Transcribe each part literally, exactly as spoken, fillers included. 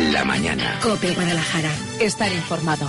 la mañana. COPE Guadalajara. Estar informado.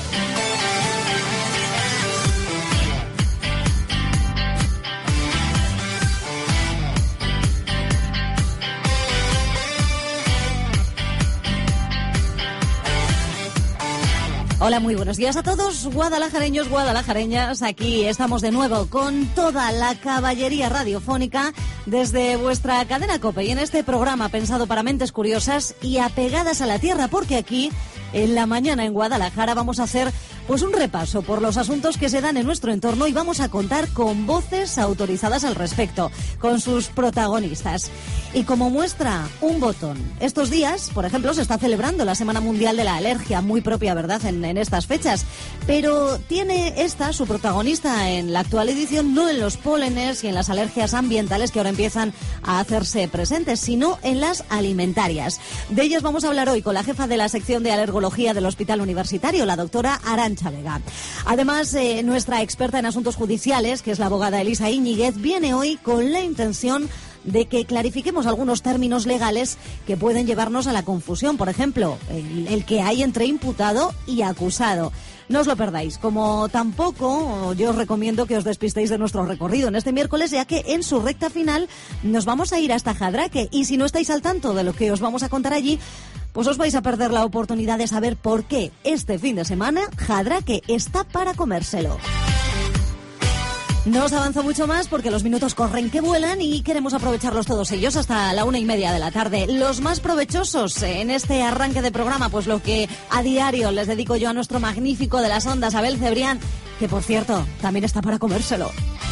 Hola, muy buenos días a todos, guadalajareños, guadalajareñas. Aquí estamos de nuevo con toda la caballería radiofónica desde vuestra cadena COPE y en este programa pensado para mentes curiosas y apegadas a la tierra, porque aquí en la mañana en Guadalajara vamos a hacer pues un repaso por los asuntos que se dan en nuestro entorno y vamos a contar con voces autorizadas al respecto, con sus protagonistas. Y como muestra un botón, estos días, por ejemplo, se está celebrando la Semana Mundial de la Alergia, muy propia, ¿verdad?, en, en estas fechas. Pero tiene esta, su protagonista en la actual edición, no en los pólenes y en las alergias ambientales que ahora empiezan a hacerse presentes, sino en las alimentarias. De ellas vamos a hablar hoy con la jefa de la sección de alergología del Hospital Universitario, la doctora Arantxa Vega. Además, eh, nuestra experta en asuntos judiciales, que es la abogada Elisa Íñiguez, viene hoy con la intención de que clarifiquemos algunos términos legales que pueden llevarnos a la confusión. Por ejemplo, el, el que hay entre imputado y acusado. No os lo perdáis, como tampoco yo os recomiendo que os despistéis de nuestro recorrido en este miércoles, ya que en su recta final nos vamos a ir hasta Jadraque, y si no estáis al tanto de lo que os vamos a contar allí, pues os vais a perder la oportunidad de saber por qué este fin de semana Jadraque está para comérselo. No os avanzo mucho más porque los minutos corren que vuelan y queremos aprovecharlos todos ellos hasta la una y media de la tarde. Los más provechosos en este arranque de programa, pues lo que a diario les dedico yo a nuestro magnífico de las ondas, Abel Cebrián, que por cierto, también está para comérselo.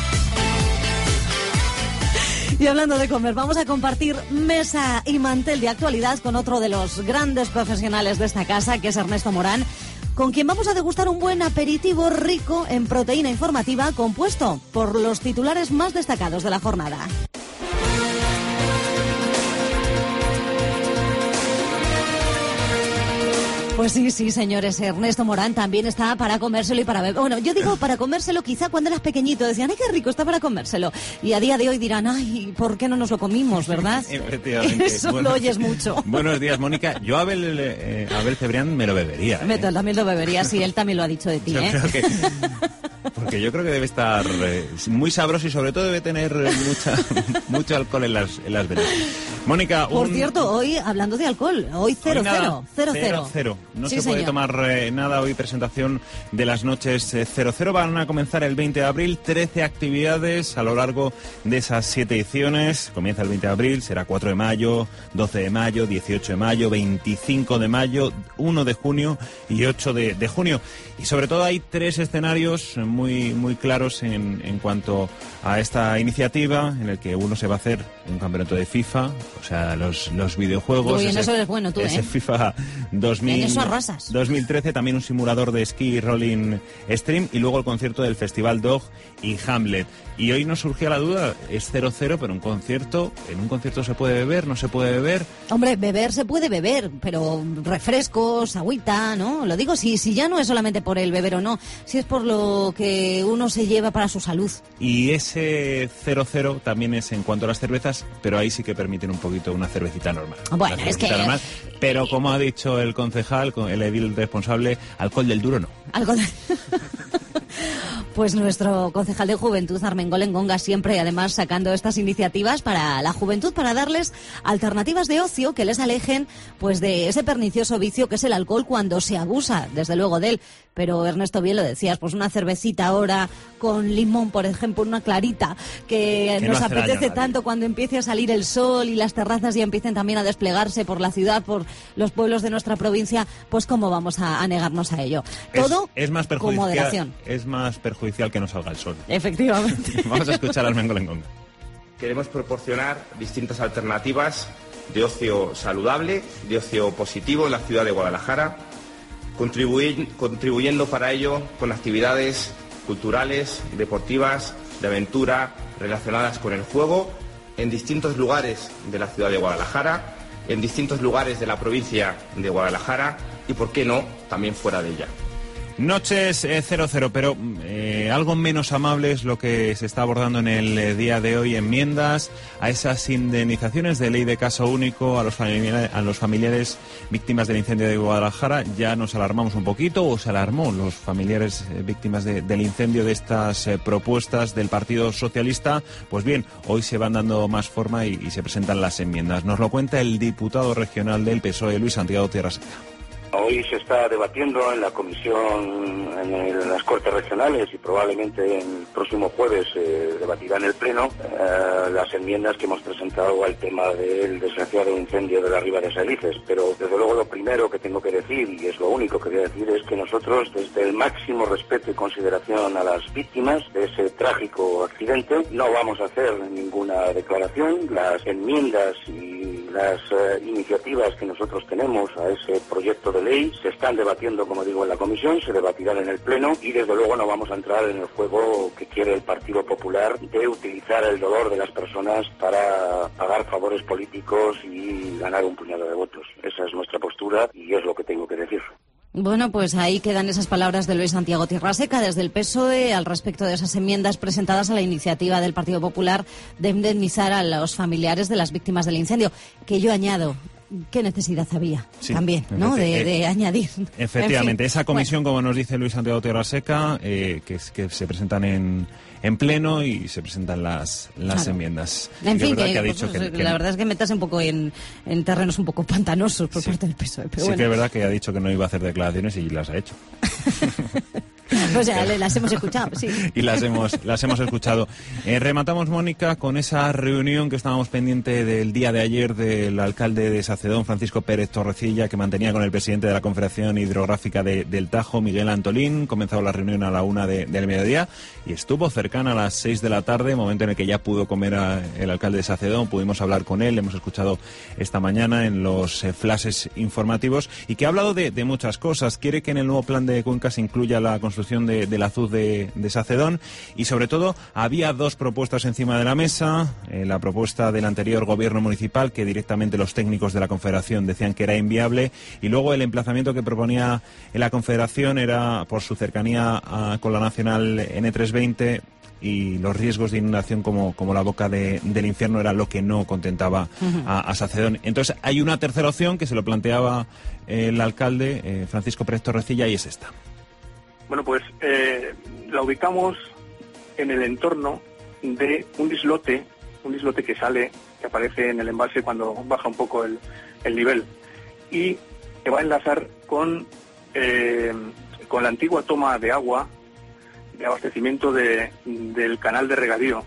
Y hablando de comer, vamos a compartir mesa y mantel de actualidad con otro de los grandes profesionales de esta casa, que es Ernesto Morán, con quien vamos a degustar un buen aperitivo rico en proteína informativa compuesto por los titulares más destacados de la jornada. Pues sí, sí, señores, Ernesto Morán también está para comérselo y para beber. Bueno, yo digo para comérselo, quizá cuando eras pequeñito decían, ¡ay, qué rico, está para comérselo! Y a día de hoy dirán, ¡ay, ¿por qué no nos lo comimos, verdad? Efectivamente. Eso bueno, lo oyes mucho. Buenos días, Mónica. Yo a Abel, eh, Abel Cebrián me lo bebería. ¿eh? Me, también lo bebería, sí, él también lo ha dicho de ti, yo ¿eh? Creo que, porque yo creo que debe estar eh, muy sabroso y sobre todo debe tener mucha, mucho alcohol en las, en las venas. Mónica, Por un... cierto, hoy, hablando de alcohol, hoy cero, hoy nada, cero, cero, cero. cero, cero. No sí, se señor. puede tomar eh, nada hoy, presentación de las noches eh, cero cero. Van a comenzar el veinte de abril, trece actividades a lo largo de esas siete ediciones. Comienza el veinte de abril, será cuatro de mayo, doce de mayo, dieciocho de mayo, veinticinco de mayo, uno de junio y ocho de, de junio. Y sobre todo hay tres escenarios muy, muy claros en, en cuanto a esta iniciativa, en el que uno se va a hacer un campeonato de FIFA, o sea, los, los videojuegos. Uy, en ese, eso eres bueno tú, ese ¿eh? FIFA dos mil, en eso arrasas. dos mil trece, también un simulador de esquí y rolling stream, y luego el concierto del Festival Dog y Hamlet. Y hoy nos surgía la duda, es cero cero, pero un concierto, ¿en un concierto se puede beber, no se puede beber? Hombre, beber se puede beber, pero refrescos, agüita, ¿no? Lo digo, si, si ya no es solamente por el beber o no, si es por lo que uno se lleva para su salud. Y ese cero cero también es en cuanto a las cervezas, pero ahí sí que permiten un poquito una cervecita normal. Bueno, es que... Normal, pero como ha dicho el concejal, el edil responsable, alcohol del duro no. Alcohol de... Pues nuestro concejal de Juventud, Armengol Engonga, siempre además sacando estas iniciativas para la juventud, para darles alternativas de ocio que les alejen pues de ese pernicioso vicio que es el alcohol cuando se abusa, desde luego, de él. Pero Ernesto, bien lo decías, pues una cervecita ahora con limón, por ejemplo, una clarita, que, que nos no apetece tanto cuando empiece a salir el sol y las terrazas ya empiecen también a desplegarse por la ciudad, por los pueblos de nuestra provincia, pues cómo vamos a, a negarnos a ello. Todo es, es más con moderación. Es más perjudicial que no salga el sol. Efectivamente. Vamos a escuchar al Armengol Engonga. Queremos proporcionar distintas alternativas de ocio saludable, de ocio positivo en la ciudad de Guadalajara, Contribuy, contribuyendo para ello con actividades culturales, deportivas, de aventura, relacionadas con el juego, en distintos lugares de la ciudad de Guadalajara, en distintos lugares de la provincia de Guadalajara y, por qué no, también fuera de ella. Noches eh, cero cero, pero eh, algo menos amable es lo que se está abordando en el eh, día de hoy. Enmiendas a esas indemnizaciones de ley de caso único a los familiares, a los familiares víctimas del incendio de Guadalajara. Ya nos alarmamos un poquito, o se alarmó los familiares eh, víctimas de, del incendio de estas eh, propuestas del Partido Socialista. Pues bien, hoy se van dando más forma y, y se presentan las enmiendas. Nos lo cuenta el diputado regional del P S O E, Luis Santiago Tierraseca. Hoy se está debatiendo en la comisión, en, el, en las Cortes Regionales, y probablemente el próximo jueves se eh, debatirá en el Pleno eh, las enmiendas que hemos presentado al tema del desgraciado incendio de la Riba de Salices. Pero desde luego lo primero que tengo que decir, y es lo único que voy a decir, es que nosotros, desde el máximo respeto y consideración a las víctimas de ese trágico accidente, no vamos a hacer ninguna declaración. Las enmiendas y las eh, iniciativas que nosotros tenemos a ese proyecto de ley se están debatiendo, como digo, en la comisión, se debatirán en el Pleno, y desde luego no vamos a entrar en el juego que quiere el Partido Popular de utilizar el dolor de las personas para pagar favores políticos y ganar un puñado de votos. Esa es nuestra postura y es lo que tengo que decir. Bueno, pues ahí quedan esas palabras de Luis Santiago Tierraseca desde el P S O E al respecto de esas enmiendas presentadas a la iniciativa del Partido Popular de indemnizar a los familiares de las víctimas del incendio, que yo añado, ¿qué necesidad había? Sí, también, ¿no? De, de añadir. Efectivamente, en fin, esa comisión, bueno, como nos dice Luis Santiago Tierraseca, eh, que, que se presentan en, en pleno y se presentan las, las claro. enmiendas. En fin, que, que ha pues, dicho pues, que, que la verdad es que metas un poco en, en terrenos un poco pantanosos por sí. parte del P S O E. Pero sí, bueno. que es verdad que ha dicho que no iba a hacer declaraciones y las ha hecho. Pues ya las hemos escuchado, sí. Y las hemos, las hemos escuchado. Eh, rematamos, Mónica, con esa reunión que estábamos pendiente del día de ayer del alcalde de Sacedón, Francisco Pérez Torrecilla, que mantenía con el presidente de la Confederación Hidrográfica de, del Tajo, Miguel Antolín. Comenzó la reunión a la una de, del mediodía y estuvo cercana a las seis de la tarde, momento en el que ya pudo comer a el alcalde de Sacedón. Pudimos hablar con él, hemos escuchado esta mañana en los eh, flashes informativos, y que ha hablado de, de muchas cosas. Quiere que en el nuevo plan de cuencas incluya la construcción de, del azud de, de Sacedón, y sobre todo había dos propuestas encima de la mesa. Eh, la propuesta del anterior gobierno municipal, que directamente los técnicos de la Confederación decían que era inviable, y luego el emplazamiento que proponía la Confederación era por su cercanía a, con la nacional ene trescientos veinte, y los riesgos de inundación como, como la boca de, del infierno era lo que no contentaba uh-huh. a, a Sacedón. Entonces hay una tercera opción que se lo planteaba eh, el alcalde, eh, Francisco Pérez Torrecilla, y es esta. Bueno, pues eh, la ubicamos en el entorno de un islote, un islote que sale, que aparece en el embalse cuando baja un poco el, el nivel, y que va a enlazar con, eh, con la antigua toma de agua, de abastecimiento de, del canal de regadío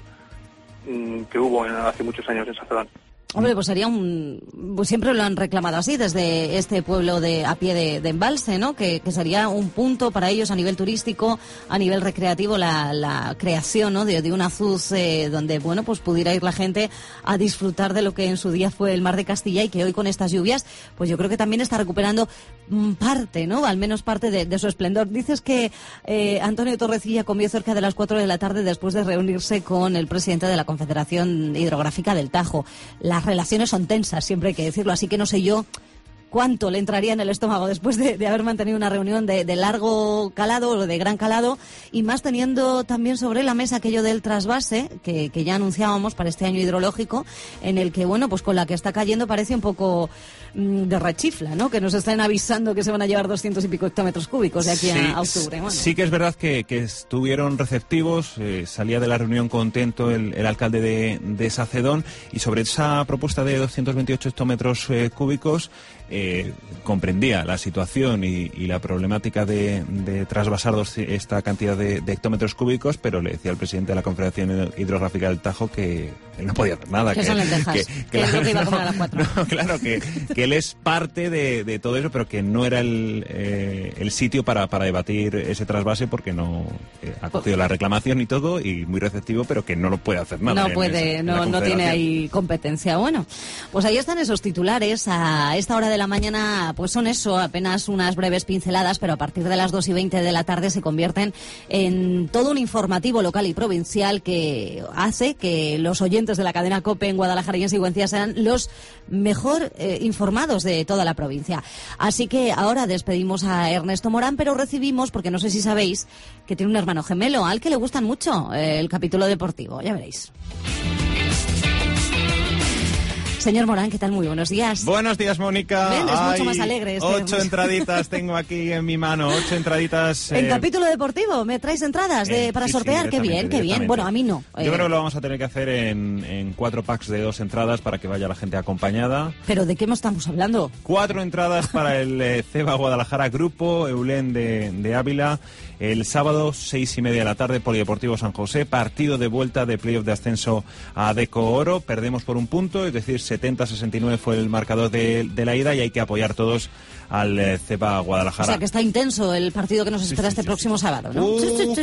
mmm, que hubo en, hace muchos años en Sacedón. Hombre, pues sería un... Pues siempre lo han reclamado así, desde este pueblo de a pie de, de embalse, ¿no? Que, que sería un punto para ellos a nivel turístico, a nivel recreativo, la, la creación, ¿no? De, de un azud eh, donde, bueno, pues pudiera ir la gente a disfrutar de lo que en su día fue el Mar de Castilla, y que hoy con estas lluvias, pues yo creo que también está recuperando parte, ¿no? Al menos parte de, de su esplendor. Dices que eh, Antonio Torrecilla comió cerca de las cuatro de la tarde después de reunirse con el presidente de la Confederación Hidrográfica del Tajo. Las relaciones son tensas, siempre hay que decirlo, así que no sé yo cuánto le entraría en el estómago después de, de haber mantenido una reunión de, de largo calado o de gran calado, y más teniendo también sobre la mesa aquello del trasvase que, que ya anunciábamos para este año hidrológico, en el que, bueno, pues con la que está cayendo parece un poco mmm, de rechifla, ¿no? Que nos están avisando que se van a llevar doscientos y pico hectómetros cúbicos de aquí sí, a octubre. Bueno. Sí que es verdad que, que estuvieron receptivos, eh, salía de la reunión contento el, el alcalde de, de Sacedón, y sobre esa propuesta de doscientos veintiocho hectómetros eh, cúbicos, Eh, comprendía la situación y, y la problemática de, de trasvasar dos, esta cantidad de, de hectómetros cúbicos, pero le decía al presidente de la Confederación Hidrográfica del Tajo que él no podía hacer nada. Que, que son lentejas, que, que, que es lo que iba a comer a las cuatro. No, claro, que, que él es parte de, de todo eso, pero que no era el, eh, el sitio para, para debatir ese trasvase, porque no eh, ha cogido la reclamación y todo, y muy receptivo, pero que no lo puede hacer nada. No puede, en, no, en no tiene ahí competencia. Bueno, pues ahí están esos titulares a esta hora de la mañana. Pues son eso, apenas unas breves pinceladas, pero a partir de las dos y veinte de la tarde se convierten en todo un informativo local y provincial que hace que los oyentes de la cadena COPE en Guadalajara y en Sigüenza sean los mejor eh, informados informados de toda la provincia. Así que ahora despedimos a Ernesto Morán, pero recibimos, porque no sé si sabéis, que tiene un hermano gemelo al que le gustan mucho eh, el capítulo deportivo. Ya veréis. Señor Morán, ¿qué tal? Muy buenos días. Buenos días, Mónica. Ven, es mucho más alegre. Este ocho entraditas tengo aquí en mi mano, ocho entraditas. En eh... capítulo deportivo, ¿me traes entradas de, eh, para sí, sortear? Sí, qué bien, qué bien. Bueno, a mí no. Yo eh... creo que lo vamos a tener que hacer en, en cuatro packs de dos entradas para que vaya la gente acompañada. ¿Pero de qué estamos hablando? Cuatro entradas para el eh, CEBA Guadalajara Grupo Eulén de, de Ávila. El sábado, seis y media de la tarde, Polideportivo San José, partido de vuelta de playoff de ascenso a Deco Oro. Perdemos por un punto, es decir, setenta a sesenta y nueve fue el marcador de, de la ida y hay que apoyar todos al eh, CEBA Guadalajara. O sea, que está intenso el partido que nos espera sí, sí, este sí, próximo sí. sábado, ¿no? Uh,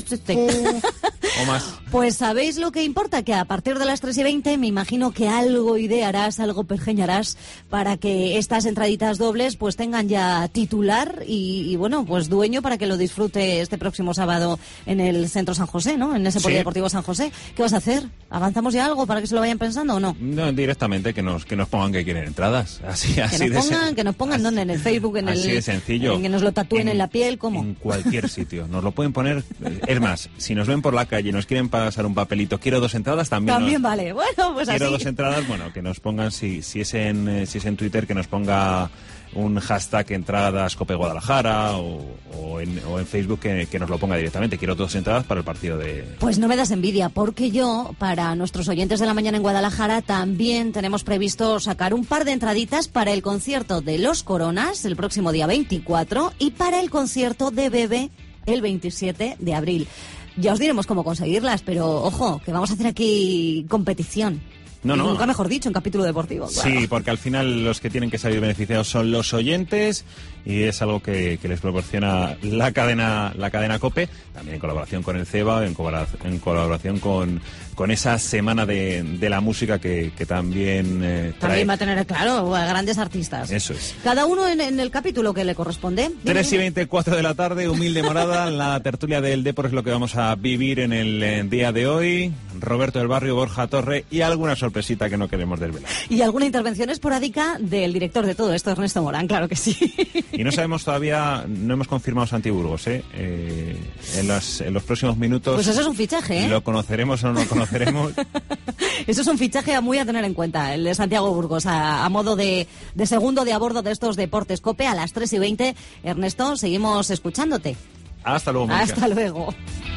uh, o más. Pues ¿sabéis lo que importa? Que a partir de las tres y veinte me imagino que algo idearás, algo pergeñarás para que estas entraditas dobles pues tengan ya titular y, y bueno, pues dueño para que lo disfrute este próximo sábado en el Centro San José, ¿no? En ese sí. Polideportivo San José. ¿Qué vas a hacer? ¿Avanzamos ya algo para que se lo vayan pensando o no? No, directamente que nos que nos pongan que quieren entradas. Así, que así nos de pongan, que nos pongan así, ¿dónde? En el Facebook, en así el de sencillo. En que nos lo tatúen en, en la piel, ¿cómo? En cualquier sitio. Nos lo pueden poner. Es más, si nos ven por la calle y nos quieren pasar un papelito, quiero dos entradas, también. También nos, vale. Bueno, pues quiero así. dos entradas, bueno, que nos pongan, si, si es en eh, si es en Twitter, que nos ponga un hashtag entradas Cope Guadalajara o, o, en, o en Facebook que, que nos lo ponga directamente. Quiero dos entradas para el partido de... Pues no me das envidia, porque yo, para nuestros oyentes de la mañana en Guadalajara, también tenemos previsto sacar un par de entraditas para el concierto de Los Coronas el próximo día veinticuatro y para el concierto de Bebe el veintisiete de abril. Ya os diremos cómo conseguirlas, pero ojo, que vamos a hacer aquí competición. No, no. Nunca mejor dicho, en capítulo deportivo. Claro. Sí, porque al final los que tienen que salir beneficiados son los oyentes y es algo que, que les proporciona la cadena la cadena COPE, también en colaboración con el CEBA, en, en colaboración con, con esa semana de, de la música que, que también eh, trae. También va a tener, claro, a grandes artistas. Eso es. Cada uno en, en el capítulo que le corresponde. tres y veinticuatro de la tarde, Humilde Morada, la tertulia del Depor es lo que vamos a vivir en el en día de hoy. Roberto del Barrio, Borja Torre y alguna sorpresita que no queremos desvelar. Y alguna intervención esporádica del director de todo esto, Ernesto Morán, claro que sí. Y no sabemos todavía, no hemos confirmado Santi Burgos, ¿eh? eh en, las, en los próximos minutos... Pues eso es un fichaje, ¿eh? ¿Lo conoceremos o no lo conoceremos? Eso es un fichaje muy a tener en cuenta, el de Santiago Burgos, a, a modo de, de segundo de a bordo de estos Deportes COPE a las tres y veinte. Ernesto, seguimos escuchándote. Hasta luego, Mónica. Hasta luego.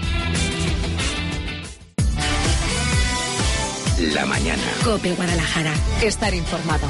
La mañana. COPE Guadalajara. Estar informado.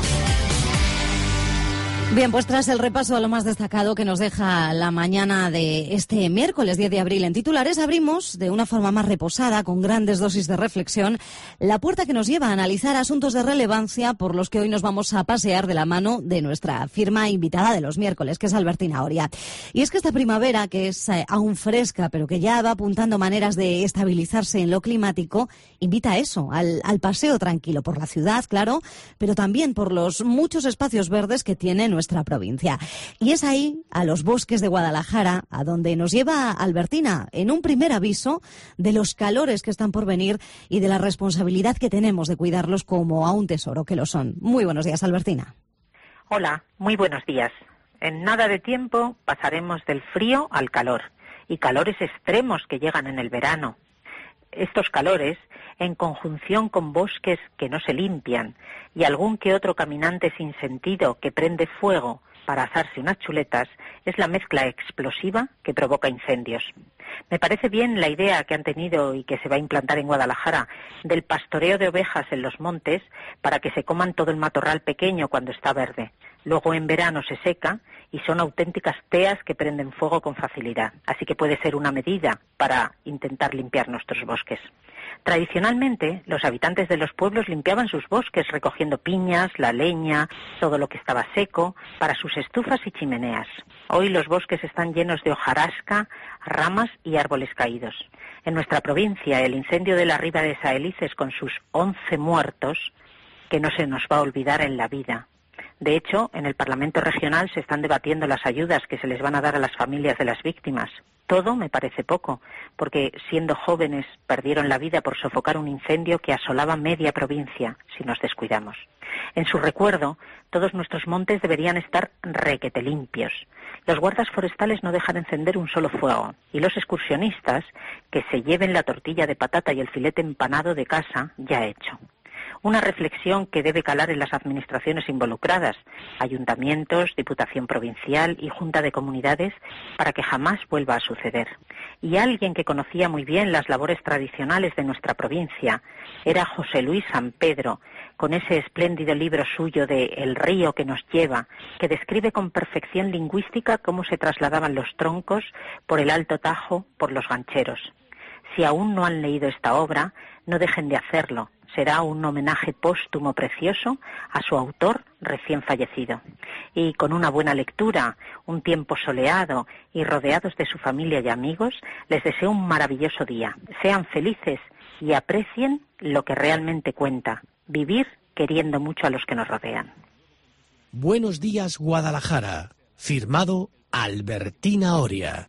Bien, pues tras el repaso a lo más destacado que nos deja la mañana de este miércoles diez de abril en titulares, abrimos de una forma más reposada, con grandes dosis de reflexión, la puerta que nos lleva a analizar asuntos de relevancia por los que hoy nos vamos a pasear de la mano de nuestra firma invitada de los miércoles, que es Albertina Oria. Y es que esta primavera, que es eh, aún fresca, pero que ya va apuntando maneras de estabilizarse en lo climático, invita a eso, al, al paseo tranquilo por la ciudad, claro, pero también por los muchos espacios verdes que tiene nuestra provincia. Y es ahí, a los bosques de Guadalajara, a donde nos lleva Albertina, en un primer aviso de los calores que están por venir y de la responsabilidad que tenemos de cuidarlos como a un tesoro que lo son. Muy buenos días, Albertina. Hola, muy buenos días. En nada de tiempo pasaremos del frío al calor, y calores extremos que llegan en el verano. Estos calores, en conjunción con bosques que no se limpian y algún que otro caminante sin sentido que prende fuego para asarse unas chuletas, es la mezcla explosiva que provoca incendios. Me parece bien la idea que han tenido y que se va a implantar en Guadalajara del pastoreo de ovejas en los montes para que se coman todo el matorral pequeño cuando está verde. Luego en verano se seca y son auténticas teas que prenden fuego con facilidad. Así que puede ser una medida para intentar limpiar nuestros bosques. Tradicionalmente, los habitantes de los pueblos limpiaban sus bosques recogiendo piñas, la leña, todo lo que estaba seco, para sus estufas y chimeneas. Hoy los bosques están llenos de hojarasca, ramas y árboles caídos. En nuestra provincia, el incendio de la Riba de Saelices, con sus once muertos, que no se nos va a olvidar en la vida. De hecho, en el Parlamento Regional se están debatiendo las ayudas que se les van a dar a las familias de las víctimas. Todo me parece poco, porque siendo jóvenes perdieron la vida por sofocar un incendio que asolaba media provincia, si nos descuidamos. En su recuerdo, todos nuestros montes deberían estar requete limpios. Los guardas forestales no dejan encender un solo fuego, y los excursionistas, que se lleven la tortilla de patata y el filete empanado de casa, ya hecho. Una reflexión que debe calar en las administraciones involucradas, ayuntamientos, Diputación Provincial y Junta de Comunidades, para que jamás vuelva a suceder. Y alguien que conocía muy bien las labores tradicionales de nuestra provincia era José Luis San Pedro, con ese espléndido libro suyo de El río que nos lleva, que describe con perfección lingüística cómo se trasladaban los troncos por el Alto Tajo, por los gancheros. Si aún no han leído esta obra, no dejen de hacerlo. Será un homenaje póstumo precioso a su autor recién fallecido. Y con una buena lectura, un tiempo soleado y rodeados de su familia y amigos, les deseo un maravilloso día. Sean felices y aprecien lo que realmente cuenta, vivir queriendo mucho a los que nos rodean. Buenos días, Guadalajara. Firmado Albertina Oria.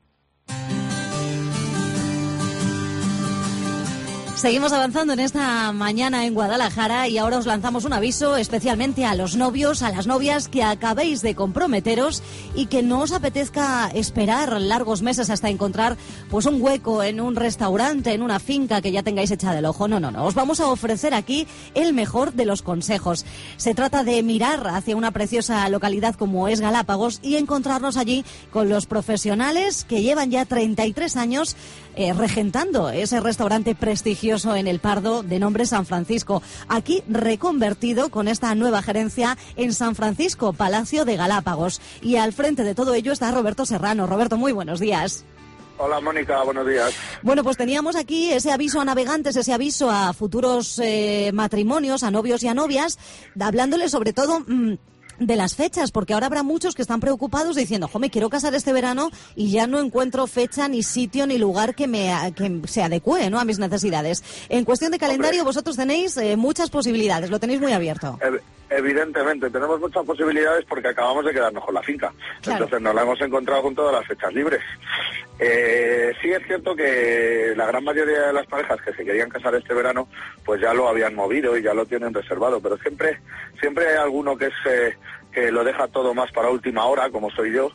Seguimos avanzando en esta mañana en Guadalajara y ahora os lanzamos un aviso especialmente a los novios, a las novias que acabéis de comprometeros y que no os apetezca esperar largos meses hasta encontrar pues un hueco en un restaurante, en una finca que ya tengáis hecha del ojo. No, no, no. Os vamos a ofrecer aquí el mejor de los consejos. Se trata de mirar hacia una preciosa localidad como es Galápagos y encontrarnos allí con los profesionales que llevan ya treinta y tres años eh, regentando ese restaurante prestigioso en El Pardo de nombre San Francisco, aquí reconvertido con esta nueva gerencia en San Francisco, Palacio de Galápagos. Y al frente de todo ello está Roberto Serrano. Roberto, muy buenos días. Hola Mónica, buenos días. Bueno, pues teníamos aquí ese aviso a navegantes, ese aviso a futuros eh, matrimonios, a novios y a novias, hablándole sobre todo mmm, de las fechas, porque ahora habrá muchos que están preocupados diciendo, jo, me quiero casar este verano y ya no encuentro fecha, ni sitio, ni lugar que me que se adecue, ¿no?, a mis necesidades. En cuestión de calendario, Hombre. vosotros tenéis eh, muchas posibilidades, lo tenéis muy abierto. Eh, evidentemente, tenemos muchas posibilidades porque acabamos de quedarnos con la finca. Claro. Entonces nos la hemos encontrado con todas las fechas libres. Eh, sí es cierto que la gran mayoría de las parejas que se querían casar este verano, pues ya lo habían movido y ya lo tienen reservado, pero siempre siempre hay alguno que es eh, que lo deja todo más para última hora, como soy yo,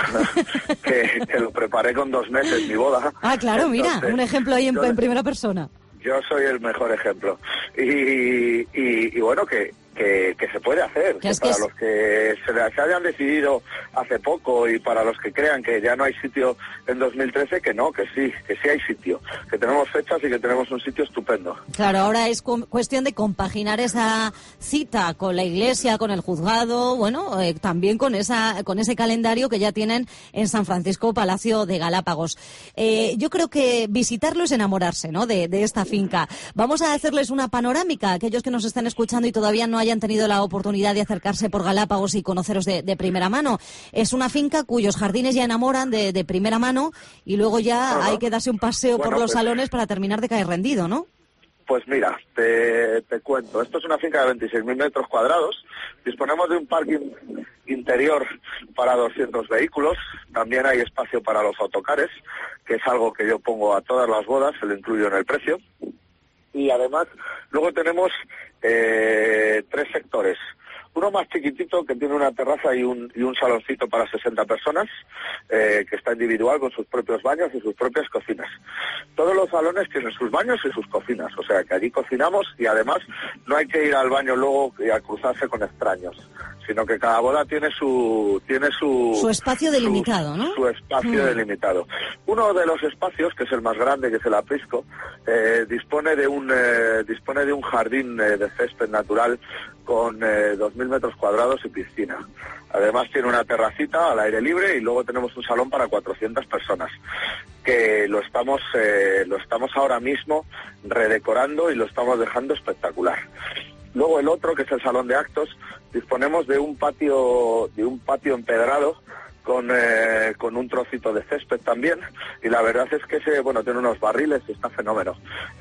que, que lo preparé con dos meses mi boda. Ah, claro, Entonces, mira, un ejemplo ahí en, yo, en primera persona. Yo soy el mejor ejemplo. Y, y, y bueno, que... Que, que se puede hacer, que, que para que los que se, se hayan decidido hace poco y para los que crean que ya no hay sitio en dos mil trece, que no, que sí, que sí hay sitio, que tenemos fechas y que tenemos un sitio estupendo. Claro, ahora es cu- cuestión de compaginar esa cita con la iglesia, con el juzgado, bueno, eh, también con esa con ese calendario que ya tienen en San Francisco, Palacio de Galápagos. Eh, yo creo que visitarlo es enamorarse, ¿no?, de, de esta finca. Vamos a hacerles una panorámica a aquellos que nos están escuchando y todavía no hayan tenido la oportunidad de acercarse por Galápagos y conoceros de, de primera mano. Es una finca cuyos jardines ya enamoran de, de primera mano y luego ya Ajá. hay que darse un paseo bueno, por los pues, salones para terminar de caer rendido, ¿no? Pues mira, te, te cuento. Esto es una finca de veintiséis mil metros cuadrados. Disponemos de un parking interior para doscientos vehículos. También hay espacio para los autocares, que es algo que yo pongo a todas las bodas, se lo incluyo en el precio. Y además, luego tenemos eh, tres sectores. Uno más chiquitito, que tiene una terraza y un, y un saloncito para sesenta personas, eh, que está individual con sus propios baños y sus propias cocinas. Todos los salones tienen sus baños y sus cocinas, o sea que allí cocinamos y además no hay que ir al baño luego y a cruzarse con extraños, sino que cada boda tiene su tiene su, su espacio delimitado, su, ¿no? Su espacio mm. delimitado. Uno de los espacios, que es el más grande, que es el aprisco, eh, dispone de un eh, dispone de un jardín eh, de césped natural con eh, dos mil metros cuadrados y piscina. Además tiene una terracita al aire libre y luego tenemos un salón para cuatrocientas personas, que lo estamos eh, lo estamos ahora mismo redecorando y lo estamos dejando espectacular. Luego el otro, que es el salón de actos, disponemos de un patio de un patio empedrado con eh, con un trocito de césped también, y la verdad es que ese, bueno, tiene unos barriles y está fenómeno.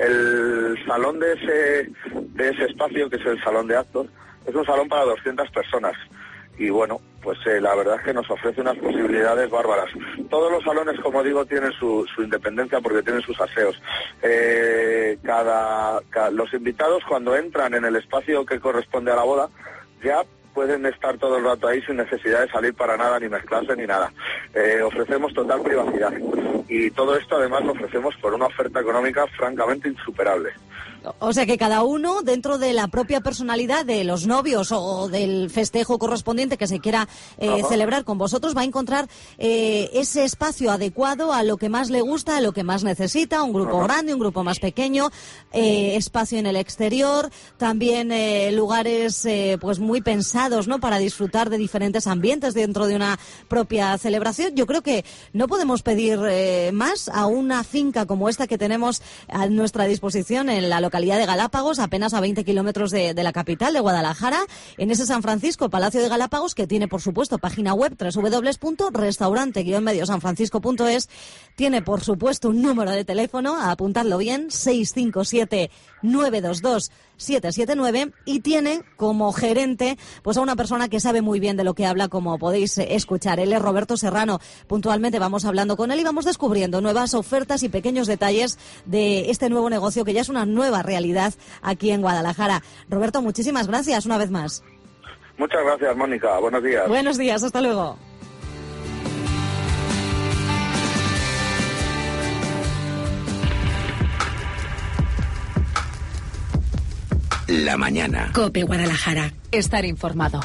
El salón de ese de ese espacio, que es el salón de actos, es un salón para doscientas personas. y bueno, pues eh, la verdad es que nos ofrece unas posibilidades bárbaras. Todos los salones, como digo, tienen su, su independencia porque tienen sus aseos. Eh, cada, cada los invitados, cuando entran en el espacio que corresponde a la boda, ya pueden estar todo el rato ahí sin necesidad de salir para nada, ni mezclarse, ni nada. Eh, ofrecemos total privacidad. Y todo esto, además, lo ofrecemos por una oferta económica francamente insuperable. O sea que cada uno, dentro de la propia personalidad de los novios o del festejo correspondiente que se quiera eh, celebrar con vosotros, va a encontrar eh, ese espacio adecuado a lo que más le gusta, a lo que más necesita, un grupo Ajá. grande, un grupo más pequeño, eh, espacio en el exterior, también eh, lugares eh, pues muy pensados, ¿no?, para disfrutar de diferentes ambientes dentro de una propia celebración. Yo creo que no podemos pedir eh, más a una finca como esta que tenemos a nuestra disposición en la localidad de Galápagos, apenas a veinte kilómetros de, de la capital, de Guadalajara, en ese San Francisco, Palacio de Galápagos, que tiene, por supuesto, página web doble u doble u doble u punto restaurante guion medio san francisco punto es. Tiene, por supuesto, un número de teléfono, a apuntarlo bien, seis cinco siete, nueve dos dos, siete siete nueve, y tiene como gerente pues a una persona que sabe muy bien de lo que habla, como podéis escuchar. Él es Roberto Serrano. Puntualmente vamos hablando con él y vamos descubriendo nuevas ofertas y pequeños detalles de este nuevo negocio que ya es una nueva realidad aquí en Guadalajara. Roberto, muchísimas gracias una vez más. Muchas gracias, Mónica. Buenos días. Buenos días, hasta luego. La mañana. COPE Guadalajara. Estar informado.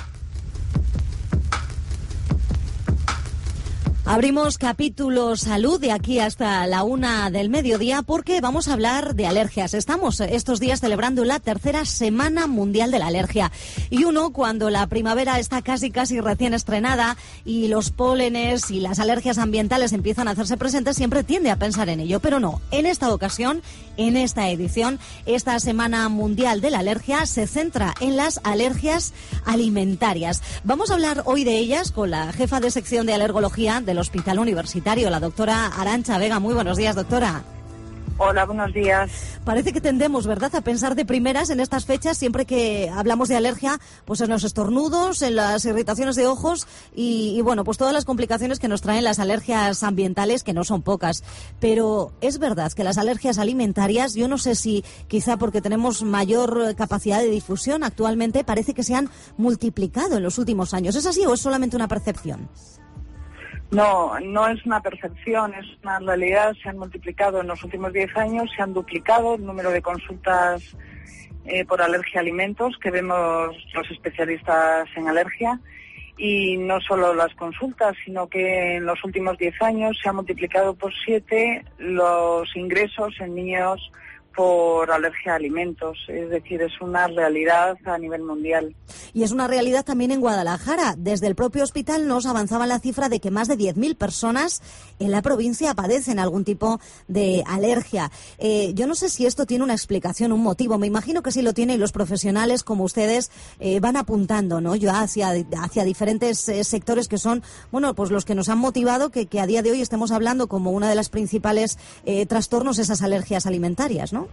Abrimos capítulo salud de aquí hasta la una del mediodía porque vamos a hablar de alergias. Estamos estos días celebrando la tercera Semana Mundial de la Alergia. Y uno, cuando la primavera está casi casi recién estrenada y los pólenes y las alergias ambientales empiezan a hacerse presentes, siempre tiende a pensar en ello. Pero no, en esta ocasión, en esta edición, esta Semana Mundial de la Alergia se centra en las alergias alimentarias. Vamos a hablar hoy de ellas con la jefa de sección de alergología del Hospital Universitario, la doctora Arantxa Vega. Muy buenos días, doctora. Hola, buenos días. Parece que tendemos, ¿verdad?, a pensar de primeras en estas fechas, siempre que hablamos de alergia, pues en los estornudos, en las irritaciones de ojos y, y bueno, pues todas las complicaciones que nos traen las alergias ambientales, que no son pocas. Pero es verdad que las alergias alimentarias, yo no sé si quizá porque tenemos mayor capacidad de difusión actualmente, parece que se han multiplicado en los últimos años. ¿Es así o es solamente una percepción? No, no es una percepción, es una realidad. Se han multiplicado en los últimos diez años, se han duplicado el número de consultas eh, por alergia a alimentos que vemos los especialistas en alergia. Y no solo las consultas, sino que en los últimos diez años se han multiplicado por siete los ingresos en niños por alergia a alimentos, es decir, es una realidad a nivel mundial. Y es una realidad también en Guadalajara. Desde el propio hospital nos avanzaba la cifra de que más de diez mil personas en la provincia padecen algún tipo de alergia. Eh, yo no sé si esto tiene una explicación, un motivo. Me imagino que sí lo tiene y los profesionales como ustedes eh, van apuntando, ¿no?, yo hacia, hacia diferentes eh, sectores que son, bueno, pues los que nos han motivado que, que a día de hoy estemos hablando como una de las principales eh, trastornos esas alergias alimentarias, ¿no?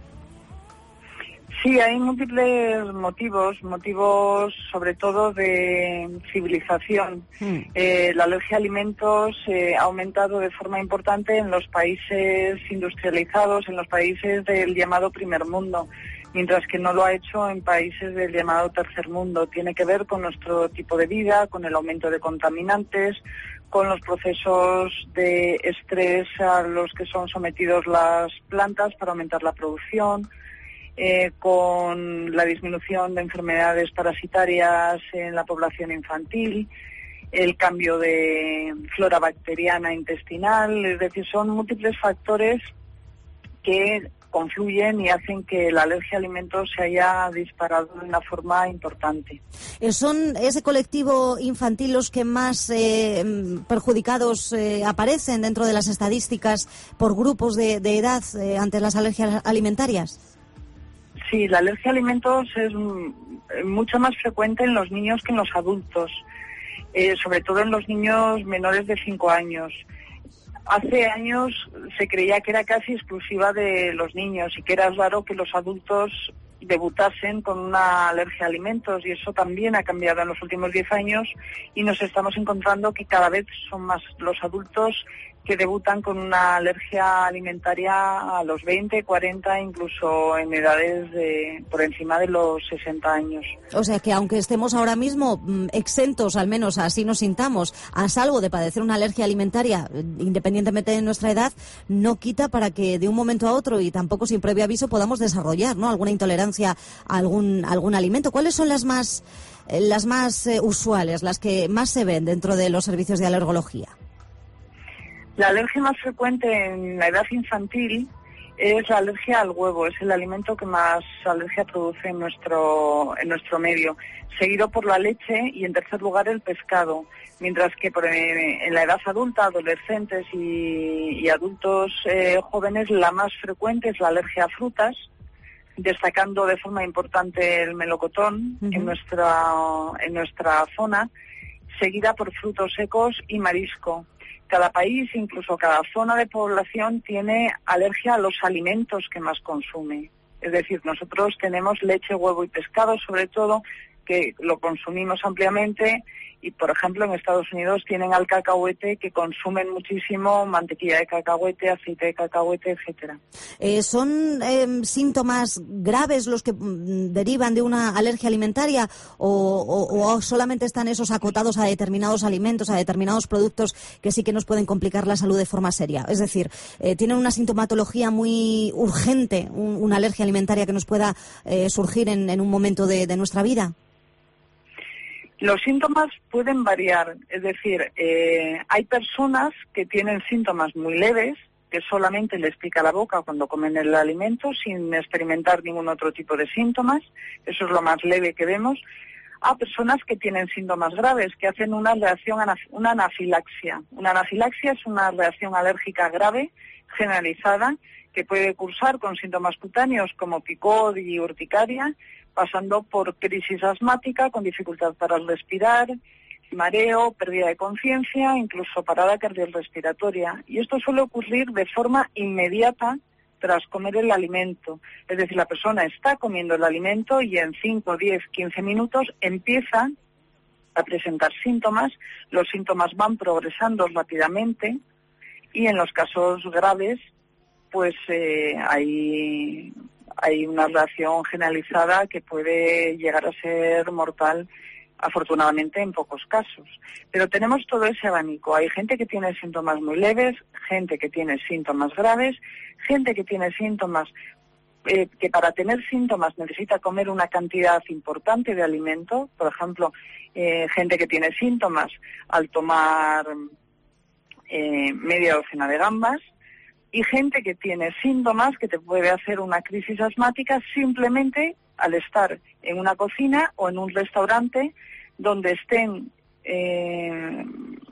Sí, hay múltiples motivos, motivos sobre todo de civilización. Mm. Eh, la alergia a alimentos eh, ha aumentado de forma importante en los países industrializados, en los países del llamado primer mundo, mientras que no lo ha hecho en países del llamado tercer mundo. Tiene que ver con nuestro tipo de vida, con el aumento de contaminantes, con los procesos de estrés a los que son sometidos las plantas para aumentar la producción, Eh, con la disminución de enfermedades parasitarias en la población infantil, el cambio de flora bacteriana intestinal, es decir, son múltiples factores que confluyen y hacen que la alergia a alimentos se haya disparado de una forma importante. ¿Son ese colectivo infantil los que más eh, perjudicados eh, aparecen dentro de las estadísticas por grupos de, de edad eh, ante las alergias alimentarias? Sí, la alergia a alimentos es mucho más frecuente en los niños que en los adultos, eh, sobre todo en los niños menores de cinco años. Hace años se creía que era casi exclusiva de los niños y que era raro que los adultos debutasen con una alergia a alimentos, y eso también ha cambiado en los últimos diez años, y nos estamos encontrando que cada vez son más los adultos que debutan con una alergia alimentaria a los veinte, cuarenta, incluso en edades de, por encima de los sesenta años. O sea que aunque estemos ahora mismo mmm, exentos, al menos así nos sintamos, a salvo de padecer una alergia alimentaria, independientemente de nuestra edad, no quita para que de un momento a otro y tampoco sin previo aviso podamos desarrollar, ¿no?, alguna intolerancia a algún, algún alimento. ¿Cuáles son las más, eh, las más eh, usuales, las que más se ven dentro de los servicios de alergología? La alergia más frecuente en la edad infantil es la alergia al huevo, es el alimento que más alergia produce en nuestro en nuestro medio, seguido por la leche y en tercer lugar el pescado, mientras que por, en la edad adulta, adolescentes y, y adultos eh, jóvenes, la más frecuente es la alergia a frutas, destacando de forma importante el melocotón uh-huh. en nuestra en nuestra zona, seguida por frutos secos y marisco. Cada país, incluso cada zona de población, tiene alergia a los alimentos que más consume. Es decir, nosotros tenemos leche, huevo y pescado, sobre todo, que lo consumimos ampliamente, y, por ejemplo, en Estados Unidos tienen al cacahuete, que consumen muchísimo mantequilla de cacahuete, aceite de cacahuete, etcétera. Eh, ¿Son eh, síntomas graves los que mm, derivan de una alergia alimentaria o, o, o solamente están esos acotados a determinados alimentos, a determinados productos que sí que nos pueden complicar la salud de forma seria? Es decir, eh, ¿tienen una sintomatología muy urgente, un, una alergia alimentaria que nos pueda eh, surgir en, en un momento de, de nuestra vida? Los síntomas pueden variar, es decir, eh, hay personas que tienen síntomas muy leves, que solamente les pica la boca cuando comen el alimento sin experimentar ningún otro tipo de síntomas, eso es lo más leve que vemos, a personas que tienen síntomas graves, que hacen una reacción, una anafilaxia. Una anafilaxia es una reacción alérgica grave, generalizada, que puede cursar con síntomas cutáneos como picor y urticaria, pasando por crisis asmática con dificultad para respirar, mareo, pérdida de conciencia, incluso parada cardiorrespiratoria. Y esto suele ocurrir de forma inmediata tras comer el alimento. Es decir, la persona está comiendo el alimento y en cinco, diez, quince minutos empieza a presentar síntomas. Los síntomas van progresando rápidamente y en los casos graves pues eh, hay... hay una reacción generalizada que puede llegar a ser mortal, afortunadamente en pocos casos. Pero tenemos todo ese abanico. Hay gente que tiene síntomas muy leves, gente que tiene síntomas graves, gente que tiene síntomas eh, que para tener síntomas necesita comer una cantidad importante de alimento. Por ejemplo, eh, gente que tiene síntomas al tomar eh, media docena de gambas, y gente que tiene síntomas que te puede hacer una crisis asmática simplemente al estar en una cocina o en un restaurante donde estén eh,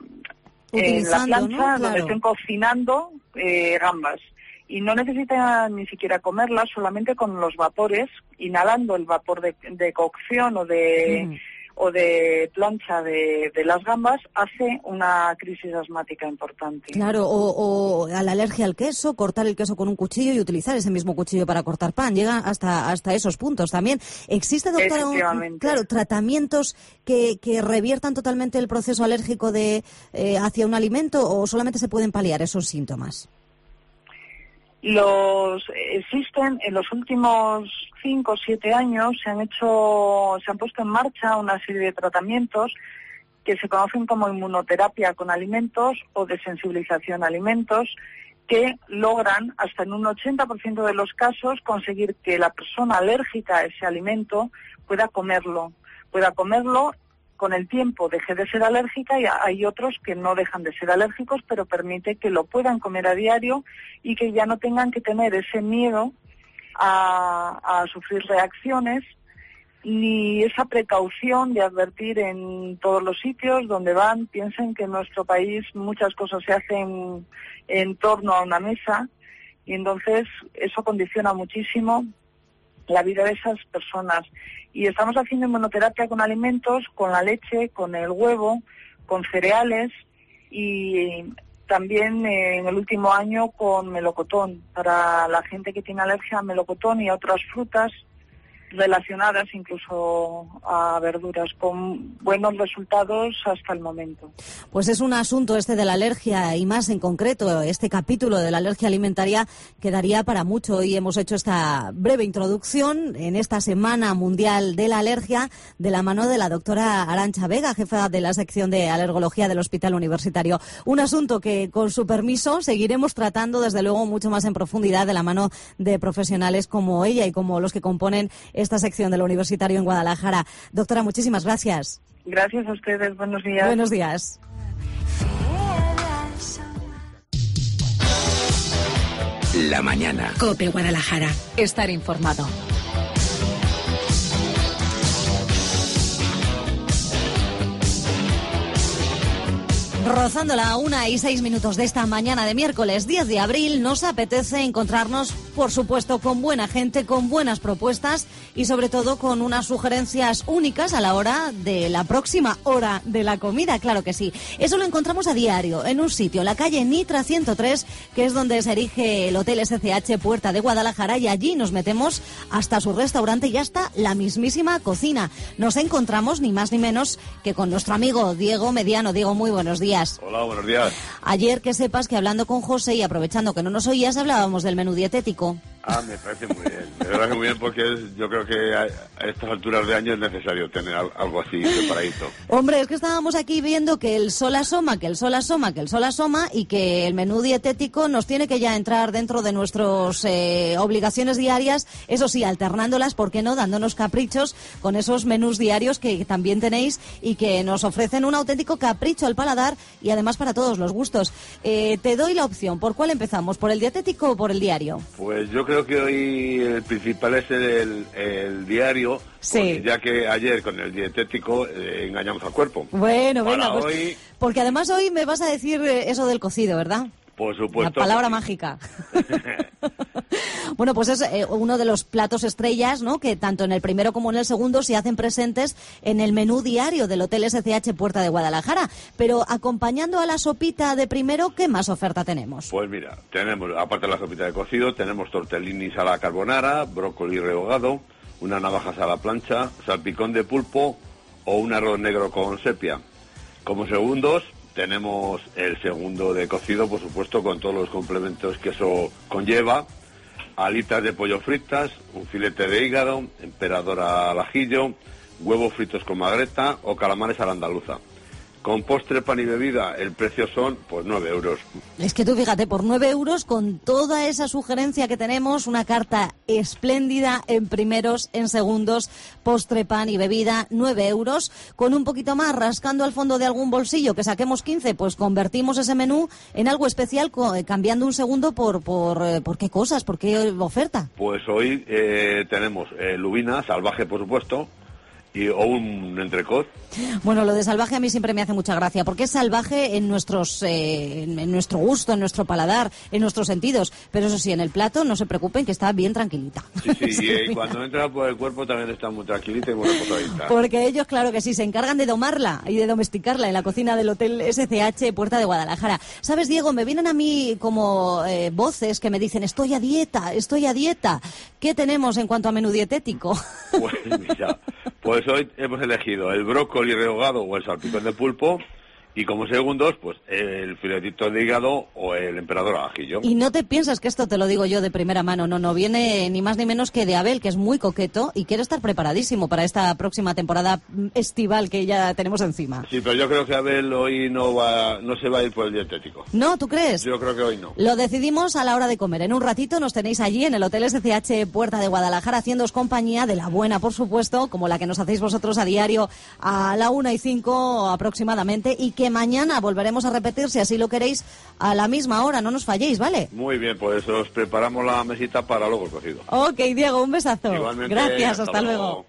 en la plancha, ¿no? Claro. Donde estén cocinando eh, gambas. Y no necesitan ni siquiera comerlas, solamente con los vapores, inhalando el vapor de, de cocción o de... Mm. o de plancha de, de las gambas, hace una crisis asmática importante. Claro, o, o a la alergia al queso, cortar el queso con un cuchillo y utilizar ese mismo cuchillo para cortar pan. Llega hasta hasta esos puntos también. ¿Existe, doctora, un, claro, tratamientos que, que reviertan totalmente el proceso alérgico de eh, hacia un alimento o solamente se pueden paliar esos síntomas? Los existen en los últimos cinco o siete años se han hecho se han puesto en marcha una serie de tratamientos que se conocen como inmunoterapia con alimentos o desensibilización a alimentos, que logran hasta en un ochenta por ciento de los casos conseguir que la persona alérgica a ese alimento pueda comerlo, pueda comerlo con el tiempo deje de ser alérgica, y hay otros que no dejan de ser alérgicos, pero permite que lo puedan comer a diario y que ya no tengan que tener ese miedo a, a sufrir reacciones ni esa precaución de advertir en todos los sitios donde van. Piensen que en nuestro país muchas cosas se hacen en torno a una mesa y entonces eso condiciona muchísimo la vida de esas personas. Y estamos haciendo inmunoterapia con alimentos, con la leche, con el huevo, con cereales y también eh, en el último año con melocotón, para la gente que tiene alergia a melocotón y a otras frutas relacionadas incluso a verduras, con buenos resultados hasta el momento. Pues es un asunto este de la alergia, y más en concreto este capítulo de la alergia alimentaria, que daría para mucho. Hoy hemos hecho esta breve introducción en esta Semana Mundial de la Alergia de la mano de la doctora Arantxa Vega, jefa de la sección de alergología del Hospital Universitario. Un asunto que, con su permiso, seguiremos tratando desde luego mucho más en profundidad de la mano de profesionales como ella y como los que componen esta sección del Universitario en Guadalajara. Doctora, muchísimas gracias. Gracias a ustedes. Buenos días. Buenos días. La mañana. COPE Guadalajara. Estar informado. Rozando la una y seis minutos de esta mañana de miércoles diez de abril, nos apetece encontrarnos, por supuesto, con buena gente, con buenas propuestas y sobre todo con unas sugerencias únicas a la hora de la próxima hora de la comida, claro que sí. Eso lo encontramos a diario en un sitio, en la calle Nitra ciento tres, que es donde se erige el Hotel S C H Puerta de Guadalajara, y allí nos metemos hasta su restaurante y hasta la mismísima cocina. Nos encontramos ni más ni menos que con nuestro amigo Diego Mediano. Diego, muy buenos días. Hola, buenos días. Ayer, que sepas que hablando con José y aprovechando que no nos oías, hablábamos del menú dietético. Ah, me parece muy bien. Me parece muy bien porque es, yo creo que a, a estas alturas de año es necesario tener algo así preparadito. Hombre, es que estábamos aquí viendo que el sol asoma, que el sol asoma, que el sol asoma y que el menú dietético nos tiene que ya entrar dentro de nuestras eh, obligaciones diarias, eso sí, alternándolas, ¿por qué no?, dándonos caprichos con esos menús diarios que también tenéis y que nos ofrecen un auténtico capricho al paladar y además para todos los gustos. Eh, te doy la opción, ¿por cuál empezamos? ¿Por el dietético o por el diario? Pues yo creo que hoy el principal es el, el diario, sí, ya que ayer con el dietético eh, engañamos al cuerpo. Bueno, Para venga, pues, hoy, porque además hoy me vas a decir eso del cocido, ¿verdad? por supuesto. La palabra mágica. Bueno, pues es eh, uno de los platos estrellas, ¿no?, que tanto en el primero como en el segundo se hacen presentes en el menú diario del Hotel S C H Puerta de Guadalajara. Pero acompañando a la sopita de primero, ¿qué más oferta tenemos? Pues mira, tenemos, aparte de la sopita de cocido, tenemos tortellinis a la carbonara, brócoli rehogado, una navajas a la plancha, salpicón de pulpo o un arroz negro con sepia. Como segundos, tenemos el segundo de cocido, por supuesto, con todos los complementos que eso conlleva. Alitas de pollo fritas, un filete de hígado, emperador al ajillo, huevos fritos con magreta o calamares a la andaluza. Con postre, pan y bebida, el precio son, pues, nueve euros. Es que tú fíjate, por nueve euros, con toda esa sugerencia que tenemos, una carta espléndida en primeros, en segundos, postre, pan y bebida, nueve euros. Con un poquito más, rascando al fondo de algún bolsillo, que saquemos quince, pues convertimos ese menú en algo especial, cambiando un segundo por, por, por qué cosas, por qué oferta. Pues hoy eh, tenemos eh, lubina, salvaje, por supuesto, y o un entrecot. Bueno, lo de salvaje a mí siempre me hace mucha gracia, porque es salvaje en nuestros eh, en, en nuestro gusto, en nuestro paladar, en nuestros sentidos, pero eso sí, en el plato no se preocupen, que está bien tranquilita. Sí, sí, y eh, cuando entra por el cuerpo también está muy tranquilita y muy reposadita. Porque ellos, claro que sí, se encargan de domarla y de domesticarla en la cocina del Hotel S C H Puerta de Guadalajara. ¿Sabes, Diego? Me vienen a mí como eh, voces que me dicen, estoy a dieta, estoy a dieta. ¿Qué tenemos en cuanto a menú dietético? Pues mira, pues hoy hemos elegido el brócoli rehogado o el salpicón de pulpo, y como segundos, pues el filetito de hígado o el emperador al ajillo. Y no te piensas que esto te lo digo yo de primera mano, no, no, viene ni más ni menos que de Abel, que es muy coqueto y quiere estar preparadísimo para esta próxima temporada estival que ya tenemos encima. Sí, pero yo creo que Abel hoy no va, no se va a ir por el dietético. ¿No? ¿Tú crees? Yo creo que hoy no. Lo decidimos a la hora de comer. En un ratito nos tenéis allí en el Hotel S C H Puerta de Guadalajara, haciéndoos compañía de la buena, por supuesto, como la que nos hacéis vosotros a diario a la una y cinco aproximadamente, y que mañana volveremos Volveremos a repetir, si así lo queréis, a la misma hora. No nos falléis, ¿vale? Muy bien, pues os preparamos la mesita para luego el cocido. Ok, Diego, un besazo. Igualmente. Gracias, hasta, hasta luego. luego.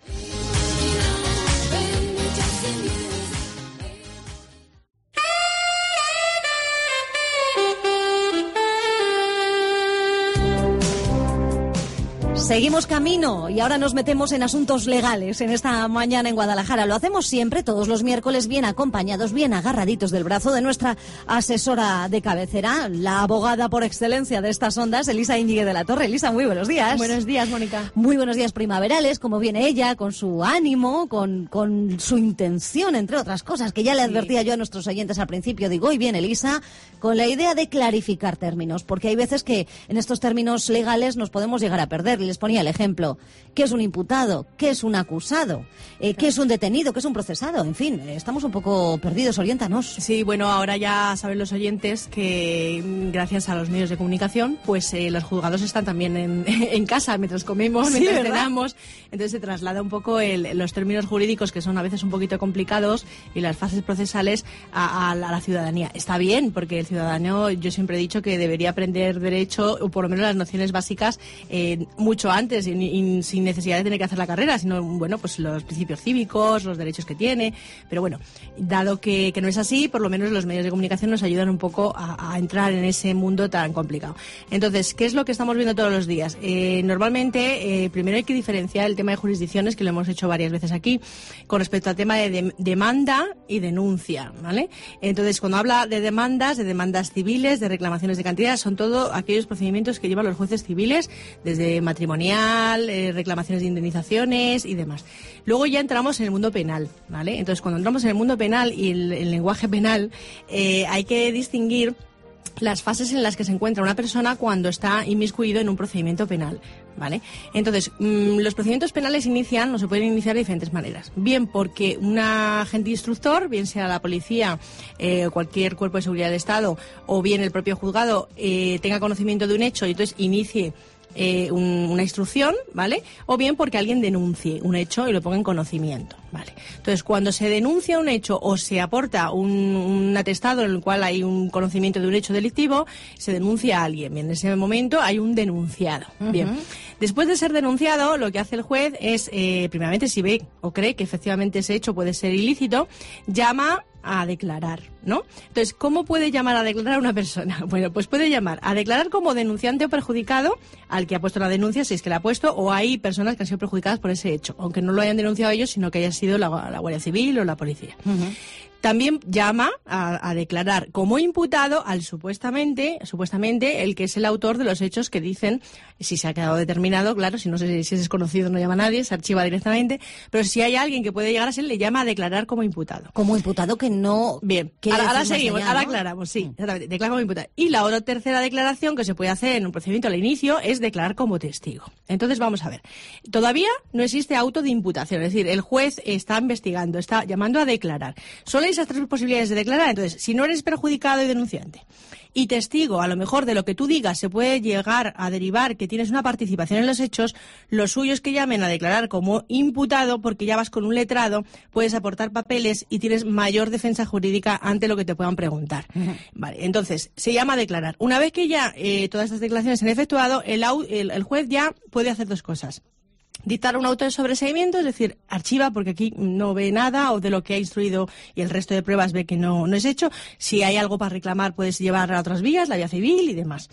Seguimos camino y ahora nos metemos en asuntos legales en esta mañana en Guadalajara. Lo hacemos siempre, todos los miércoles, bien acompañados, bien agarraditos del brazo de nuestra asesora de cabecera, la abogada por excelencia de estas ondas, Elisa Íñiguez de la Torre. Elisa, muy buenos días. Buenos días, Mónica. Muy buenos días primaverales, como viene ella, con su ánimo, con, con su intención, entre otras cosas, que ya le advertía sí. yo a nuestros oyentes al principio. Digo, hoy viene Elisa con la idea de clarificar términos, porque hay veces que en estos términos legales nos podemos llegar a perder. Les ponía el ejemplo. ¿Qué es un imputado? ¿Qué es un acusado? Eh, ¿Qué es un detenido? ¿Qué es un procesado? En fin, estamos un poco perdidos. Oriéntanos. Sí, bueno, ahora ya saben los oyentes que gracias a los medios de comunicación, pues eh, los juzgados están también en, en casa mientras comemos, sí, mientras ¿verdad? cenamos. Entonces se traslada un poco el, los términos jurídicos, que son a veces un poquito complicados, y las fases procesales a, a, la, a la ciudadanía. Está bien, porque el ciudadano, yo siempre he dicho que debería aprender derecho, o por lo menos las nociones básicas, eh, mucho antes, y, y, sin necesidad de tener que hacer la carrera, sino, bueno, pues los principios cívicos, los derechos que tiene. Pero bueno, dado que, que no es así, por lo menos los medios de comunicación nos ayudan un poco a, a entrar en ese mundo tan complicado. Entonces, ¿qué es lo que estamos viendo todos los días? Eh, normalmente, eh, primero hay que diferenciar el tema de jurisdicciones, que lo hemos hecho varias veces aquí, con respecto al tema de, de demanda y denuncia, ¿vale? Entonces, cuando habla de demandas, de demandas civiles, de reclamaciones de cantidad, son todo aquellos procedimientos que llevan los jueces civiles, desde matrimonial, eh, reclamaciones de indemnizaciones y demás. Luego ya entramos en el mundo penal, ¿vale? Entonces, cuando entramos en el mundo penal y el, el lenguaje penal, eh, hay que distinguir las fases en las que se encuentra una persona cuando está inmiscuido en un procedimiento penal, ¿vale? Entonces, mmm, los procedimientos penales inician, o se pueden iniciar de diferentes maneras. Bien porque un agente instructor, bien sea la policía, eh, cualquier cuerpo de seguridad del Estado, o bien el propio juzgado, eh, tenga conocimiento de un hecho y entonces inicie Eh, un, una instrucción, ¿vale? O bien porque alguien denuncie un hecho y lo ponga en conocimiento, ¿vale? Entonces, cuando se denuncia un hecho o se aporta un, un atestado en el cual hay un conocimiento de un hecho delictivo, se denuncia a alguien. Bien, en ese momento hay un denunciado. Uh-huh. Bien. Después de ser denunciado, lo que hace el juez es, eh, primeramente, si ve o cree que efectivamente ese hecho puede ser ilícito, llama a declarar, ¿no? Entonces, ¿cómo puede llamar a declarar a una persona? Bueno, pues puede llamar a declarar como denunciante o perjudicado al que ha puesto la denuncia, si es que la ha puesto, o hay personas que han sido perjudicadas por ese hecho, aunque no lo hayan denunciado ellos, sino que haya sido la, la Guardia Civil o la policía. Uh-huh. También llama a, a declarar como imputado al supuestamente, supuestamente el que es el autor de los hechos que dicen, si se ha quedado determinado, claro, si no sé si es desconocido no llama a nadie, se archiva directamente, pero si hay alguien que puede llegar a ser, le llama a declarar como imputado. Como imputado que no... Bien, ahora, ahora seguimos, allá, ahora ¿no? aclaramos, sí, exactamente, declarar como imputado. Y la otra tercera declaración que se puede hacer en un procedimiento al inicio es declarar como testigo. Entonces vamos a ver, todavía no existe auto de imputación, es decir, el juez está investigando, está llamando a declarar. Solo hay esas tres posibilidades de declarar. Entonces, si no eres perjudicado y denunciante y testigo, a lo mejor de lo que tú digas se puede llegar a derivar que tienes una participación en los hechos, lo suyo es que llamen a declarar como imputado, porque ya vas con un letrado, puedes aportar papeles y tienes mayor defensa jurídica ante lo que te puedan preguntar. Uh-huh. Vale, entonces, se llama a declarar. Una vez que ya eh, todas estas declaraciones se han efectuado, el, el, el juez ya puede hacer dos cosas. Dictar un auto de sobreseimiento, es decir, archiva porque aquí no ve nada, o de lo que ha instruido y el resto de pruebas ve que no, no es hecho. Si hay algo para reclamar, puedes llevar a otras vías, la vía civil y demás.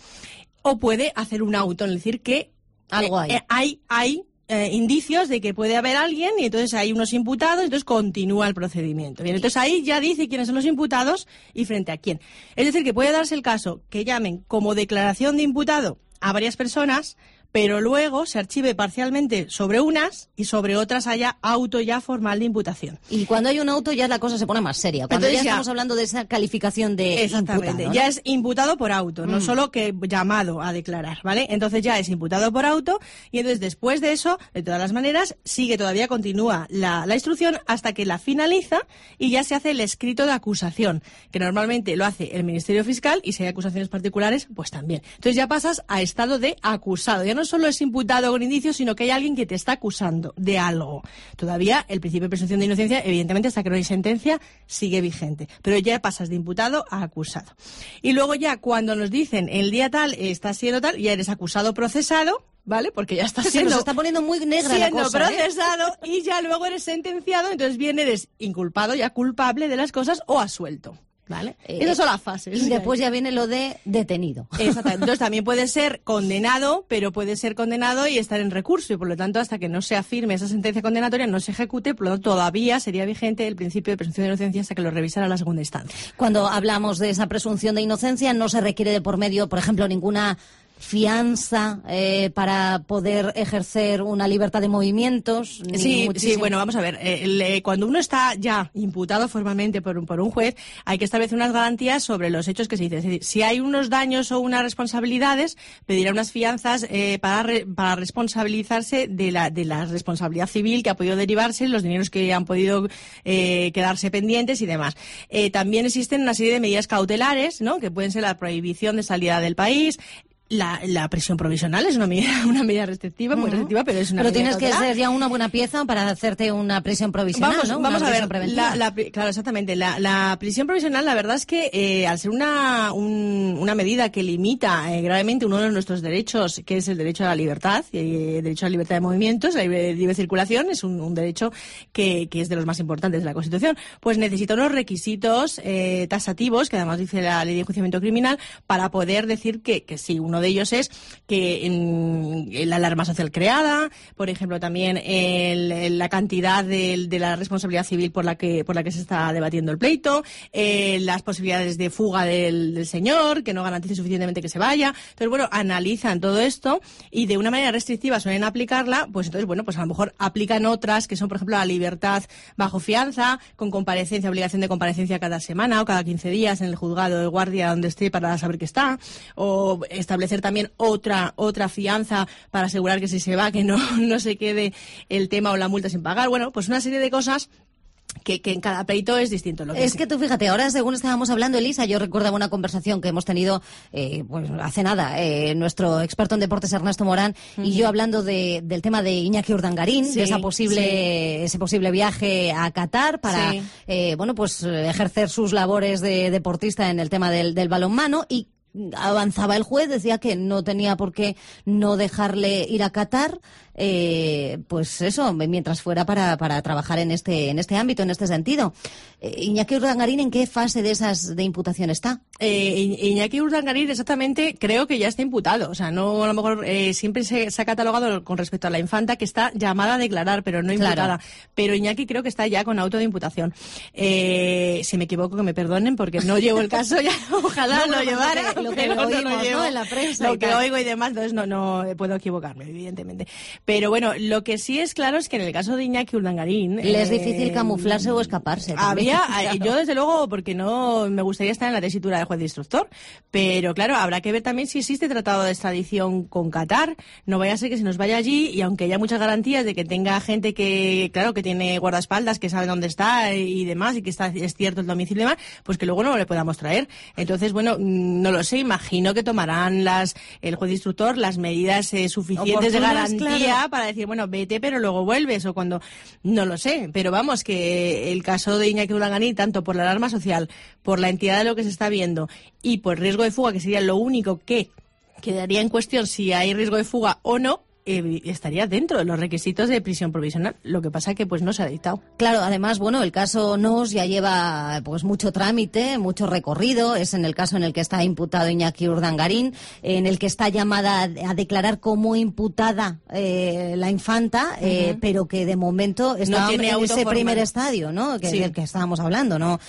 O puede hacer un auto, es decir, que algo hay. Eh, hay, hay eh, indicios de que puede haber alguien y entonces hay unos imputados, entonces continúa el procedimiento. Bien, entonces ahí ya dice quiénes son los imputados y frente a quién. Es decir, que puede darse el caso que llamen como declaración de imputado a varias personas, pero luego se archive parcialmente sobre unas y sobre otras haya auto ya formal de imputación. Y cuando hay un auto ya la cosa se pone más seria. Cuando Entonces ya, ya estamos hablando de esa calificación de exactamente, imputado, ¿no? Ya es imputado por auto, mm. no solo que llamado a declarar, ¿vale? Entonces ya es imputado por auto y entonces después de eso, de todas las maneras, sigue todavía, continúa la, la instrucción hasta que la finaliza y ya se hace el escrito de acusación, que normalmente lo hace el Ministerio Fiscal y si hay acusaciones particulares, pues también. Entonces ya pasas a estado de acusado. Ya no solo es imputado con indicios, sino que hay alguien que te está acusando de algo. Todavía el principio de presunción de inocencia, evidentemente, hasta que no hay sentencia, sigue vigente. Pero ya pasas de imputado a acusado. Y luego ya cuando nos dicen el día tal, estás siendo tal, ya eres acusado procesado, ¿vale? Porque ya estás siendo... Se nos está poniendo muy negra siendo la cosa, procesado, ¿eh? Y ya luego eres sentenciado, entonces bien eres inculpado, ya culpable de las cosas o absuelto. ¿vale? Eh, Esas son las fases. Y después ya viene lo de detenido. Exactamente. Entonces también puede ser condenado, pero puede ser condenado y estar en recurso, y por lo tanto hasta que no se afirme esa sentencia condenatoria no se ejecute, por lo tanto todavía sería vigente el principio de presunción de inocencia hasta que lo revisara la segunda instancia. Cuando hablamos de esa presunción de inocencia no se requiere de por medio, por ejemplo, ninguna fianza eh, para poder ejercer una libertad de movimientos. Sí, muchísimo. sí, bueno, vamos a ver. Eh, le, cuando uno está ya imputado formalmente por un, por un juez, hay que establecer unas garantías sobre los hechos que se dicen. Es decir, si hay unos daños o unas responsabilidades, pedirá unas fianzas eh, para, re, para responsabilizarse de la, de la responsabilidad civil que ha podido derivarse, los dineros que han podido eh, quedarse pendientes y demás. Eh, también existen una serie de medidas cautelares, ¿no?, que pueden ser la prohibición de salida del país. La, la prisión provisional es una medida, una medida restrictiva, muy restrictiva, pero es una Pero medida tienes cautelar. que ser ya una buena pieza para hacerte una prisión provisional, Vamos, ¿no? vamos Una a ver, prisión la, preventiva. la, claro, exactamente. La, la prisión provisional, la verdad es que eh, al ser una, un, una medida que limita eh, gravemente uno de nuestros derechos, que es el derecho a la libertad, eh, el derecho a la libertad de movimientos, la libre, libre circulación, es un, un derecho que, que es de los más importantes de la Constitución, pues necesita unos requisitos eh, tasativos, que además dice la Ley de Enjuiciamiento Criminal, para poder decir que, que sí, uno de ellos es que en, en la alarma social creada, por ejemplo, también el, el, la cantidad de, de la responsabilidad civil por la que por la que se está debatiendo el pleito, eh, las posibilidades de fuga del, del señor, que no garantice suficientemente que se vaya. Entonces, bueno, analizan todo esto y de una manera restrictiva suelen aplicarla, pues entonces, bueno, pues a lo mejor aplican otras que son, por ejemplo, la libertad bajo fianza, con comparecencia, obligación de comparecencia cada semana o cada quince días en el juzgado de guardia donde esté para saber que está, o establecer también otra otra fianza para asegurar que si se va, que no, no se quede el tema o la multa sin pagar. Bueno, pues una serie de cosas que, que en cada pleito es distinto. Lo que es sí. que tú fíjate, ahora según estábamos hablando, Elisa, yo recordaba una conversación que hemos tenido eh, pues hace nada, eh, nuestro experto en deportes Ernesto Morán uh-huh. y yo hablando de, del tema de Iñaki Urdangarín, sí, de esa posible, sí. ese posible viaje a Qatar para sí. eh, bueno pues ejercer sus labores de deportista en el tema del, del balonmano, y avanzaba el juez, decía que no tenía por qué no dejarle ir a Qatar, eh, pues eso, mientras fuera para, para trabajar en este en este ámbito, en este sentido. Eh, Iñaki Urdangarín, ¿en qué fase de esas de imputación está? Eh, Iñaki Urdangarín exactamente creo que ya está imputado, o sea, no a lo mejor eh, siempre se, se ha catalogado con respecto a la infanta que está llamada a declarar, pero no imputada. Claro. Pero Iñaki creo que está ya con auto de imputación. Eh, si me equivoco, que me perdonen porque no llevo el caso, ya ojalá no, lo llevara. Lo que no, oímos, no lo llevo, ¿no? En la prensa. Lo que oigo y demás, entonces no, no puedo equivocarme, evidentemente. Pero bueno, lo que sí es claro es que en el caso de Iñaki Urdangarín... Le eh, es difícil camuflarse o escaparse. Había, claro. Yo desde luego, porque no me gustaría estar en la tesitura del juez de instructor, pero claro, habrá que ver también si existe tratado de extradición con Qatar. No vaya a ser que se nos vaya allí y aunque haya muchas garantías de que tenga gente que, claro, que tiene guardaespaldas, que sabe dónde está y demás, y que está es cierto el domicilio y demás, pues que luego no le podamos traer. Entonces, bueno, no lo sé, imagino que tomarán las el juez de instructor las medidas eh, suficientes de garantía, claro, para decir, bueno, vete, pero luego vuelves, o cuando, no lo sé, pero vamos, que el caso de Iñaki Urdangarín, tanto por la alarma social, por la entidad de lo que se está viendo y por riesgo de fuga, que sería lo único que quedaría en cuestión si hay riesgo de fuga o no, eh, estaría dentro de los requisitos de prisión provisional. Lo que pasa que pues no se ha dictado. Claro, además, bueno, el caso Nos ya lleva pues mucho trámite, mucho recorrido. Es en el caso en el que está imputado Iñaki Urdangarín, en el que está llamada a declarar como imputada eh, la infanta, uh-huh. eh, pero que de momento está no tiene en ese formal. primer estadio, ¿no? Que, sí. del que estábamos hablando, no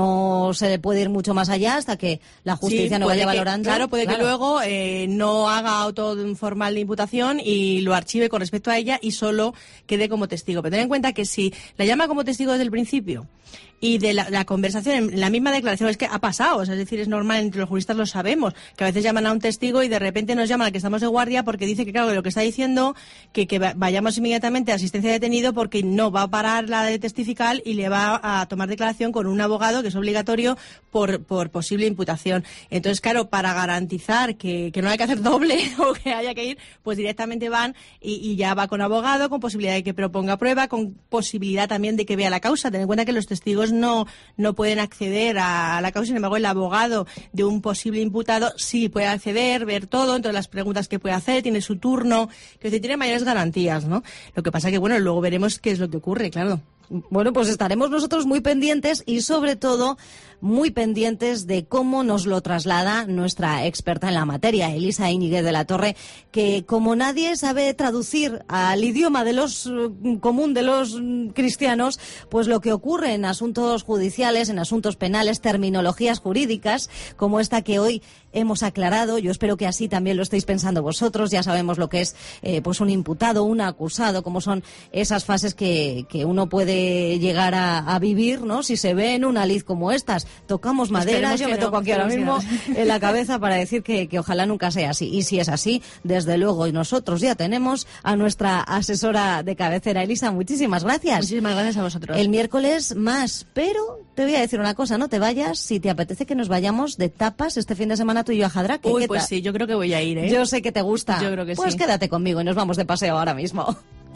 no se le puede ir mucho más allá hasta que la justicia sí, no vaya que, valorando. Claro, puede claro. que luego eh, no haga auto formal de imputación y lo archive con respecto a ella y solo quede como testigo. Pero ten en cuenta que si la llama como testigo desde el principio y de la, la conversación, en la misma declaración, es que ha pasado, o sea, es decir, es normal, entre los juristas lo sabemos, que a veces llaman a un testigo y de repente nos llaman al que estamos de guardia porque dice que, claro, lo que está diciendo, que, que vayamos inmediatamente a asistencia de detenido porque no va a parar la de testificar y le va a tomar declaración con un abogado, que es obligatorio por, por posible imputación. Entonces, claro, para garantizar que, que no hay que hacer doble o que haya que ir, pues directamente van y, y ya va con abogado, con posibilidad de que proponga prueba, con posibilidad también de que vea la causa. Ten en cuenta que los testigos no no pueden acceder a la causa, sin embargo el abogado de un posible imputado sí puede acceder, ver todo, entonces las preguntas que puede hacer, tiene su turno, que tiene mayores garantías, ¿no? Lo que pasa que, bueno, luego veremos qué es lo que ocurre, claro. Bueno, pues estaremos nosotros muy pendientes y sobre todo muy pendientes de cómo nos lo traslada nuestra experta en la materia, Elisa Íñiguez de la Torre, que como nadie sabe traducir al idioma de los común de los cristianos, pues lo que ocurre en asuntos judiciales, en asuntos penales, terminologías jurídicas, como esta que hoy hemos aclarado. Yo espero que así también lo estéis pensando vosotros. Ya sabemos lo que es eh, pues un imputado, un acusado, cómo son esas fases que, que uno puede llegar a, a vivir, ¿no? Si se ve en una lid como estas. Tocamos madera, yo me toco aquí ahora mismo en la cabeza para decir que, que ojalá nunca sea así. Y si es así, desde luego, y nosotros ya tenemos a nuestra asesora de cabecera, Elisa. Muchísimas gracias. Muchísimas gracias a vosotros. El miércoles más, pero te voy a decir una cosa, no te vayas, si te apetece que nos vayamos de tapas este fin de semana tú y yo a Jadraque. Uy, pues sí, yo creo que voy a ir, ¿eh? Yo sé que te gusta. Yo creo que pues sí. Pues quédate conmigo y nos vamos de paseo ahora mismo.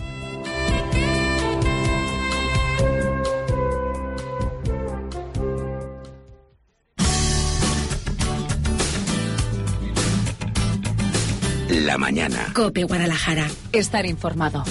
La mañana. COPE Guadalajara. Estar informado.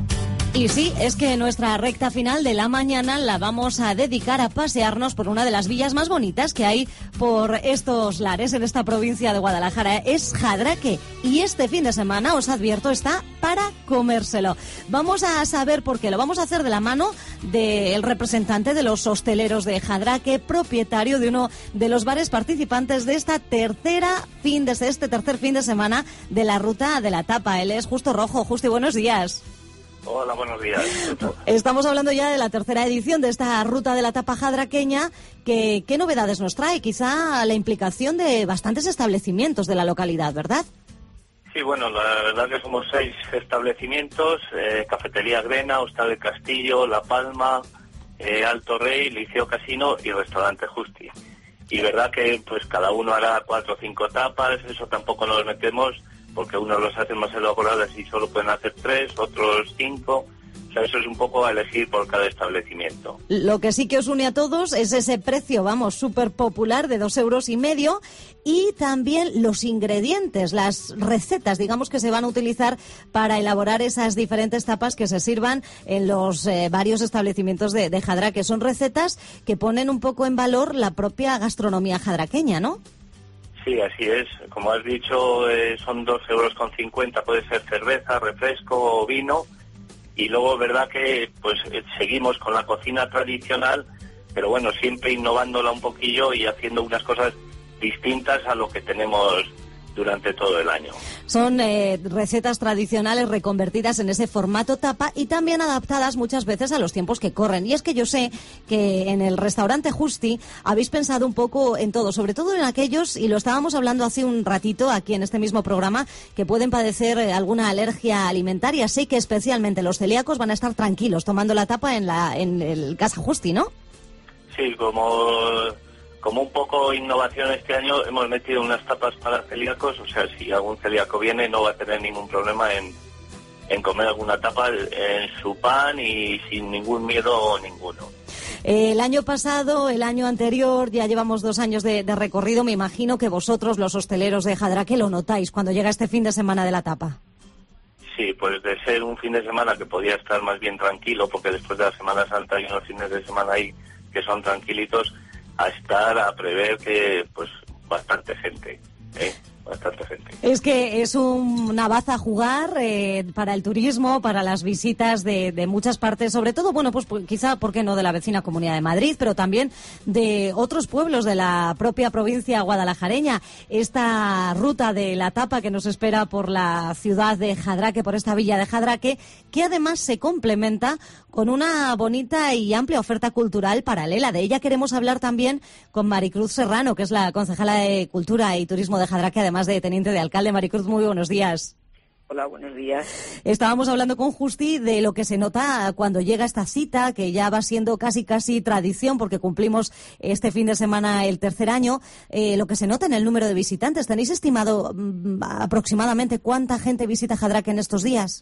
Y sí, es que nuestra recta final de la mañana la vamos a dedicar a pasearnos por una de las villas más bonitas que hay por estos lares en esta provincia de Guadalajara. Es Jadraque y este fin de semana, os advierto, está para comérselo. Vamos a saber por qué. Lo vamos a hacer de la mano del representante de los hosteleros de Jadraque, propietario de uno de los bares participantes de esta tercera fin de este tercer fin de semana de la Ruta de la Tapa. Él es Justo Rojo. Justi, buenos días. Hola, buenos días. Estamos hablando ya de la tercera edición de esta Ruta de la Tapa jadraqueña. Que, ¿Qué novedades nos trae? Quizá la implicación de bastantes establecimientos de la localidad, ¿verdad? Sí, bueno, la verdad que somos seis establecimientos, eh, Cafetería Grena, Hostal del Castillo, La Palma, eh, Alto Rey, Liceo Casino y Restaurante Justi. Y verdad que pues cada uno hará cuatro o cinco tapas, eso tampoco nos metemos, porque unos los hacen más elaboradas y solo pueden hacer tres, otros cinco. O sea, eso es un poco a elegir por cada establecimiento. Lo que sí que os une a todos es ese precio, vamos, súper popular de dos euros y medio, y también los ingredientes, las recetas, digamos, que se van a utilizar para elaborar esas diferentes tapas que se sirvan en los eh, varios establecimientos de, de Jadraque. Son recetas que ponen un poco en valor la propia gastronomía jadraqueña, ¿no? Sí, así es. Como has dicho, eh, son dos euros con cincuenta. Puede ser cerveza, refresco o vino. Y luego, verdad que pues eh, seguimos con la cocina tradicional, pero bueno, siempre innovándola un poquillo y haciendo unas cosas distintas a lo que tenemos durante todo el año. Son eh, recetas tradicionales reconvertidas en ese formato tapa y también adaptadas muchas veces a los tiempos que corren. Y es que yo sé que en el restaurante Justi habéis pensado un poco en todo, sobre todo en aquellos, y lo estábamos hablando hace un ratito aquí en este mismo programa, que pueden padecer eh, alguna alergia alimentaria. Sé que especialmente los celíacos van a estar tranquilos tomando la tapa en, la, en el Casa Justi, ¿no? Sí, como... Como un poco innovación este año, hemos metido unas tapas para celíacos, o sea, si algún celíaco viene no va a tener ningún problema en, en comer alguna tapa en su pan y sin ningún miedo ninguno. El año pasado, el año anterior, ya llevamos dos años de, de recorrido, me imagino que vosotros, los hosteleros de Jadraque, lo notáis cuando llega este fin de semana de la tapa. Sí, pues de ser un fin de semana que podía estar más bien tranquilo, porque después de la Semana Santa hay unos fines de semana ahí que son tranquilitos, a estar a prever que pues bastante gente, ¿eh? Bastante gente. Es que es un, una baza a jugar eh, para el turismo, para las visitas de, de muchas partes, sobre todo, bueno, pues, pues quizá, ¿por qué no?, de la vecina Comunidad de Madrid, pero también de otros pueblos de la propia provincia guadalajareña. Esta ruta de la tapa que nos espera por la ciudad de Jadraque, por esta villa de Jadraque, que además se complementa con una bonita y amplia oferta cultural paralela. De ella queremos hablar también con Maricruz Serrano, que es la concejala de Cultura y Turismo de Jadraque, además de teniente de alcalde. Maricruz, muy buenos días. Hola, buenos días. Estábamos hablando con Justi de lo que se nota cuando llega esta cita, que ya va siendo casi casi tradición, porque cumplimos este fin de semana el tercer año, eh, lo que se nota en el número de visitantes. ¿Tenéis estimado mmm, aproximadamente cuánta gente visita Jadraque en estos días?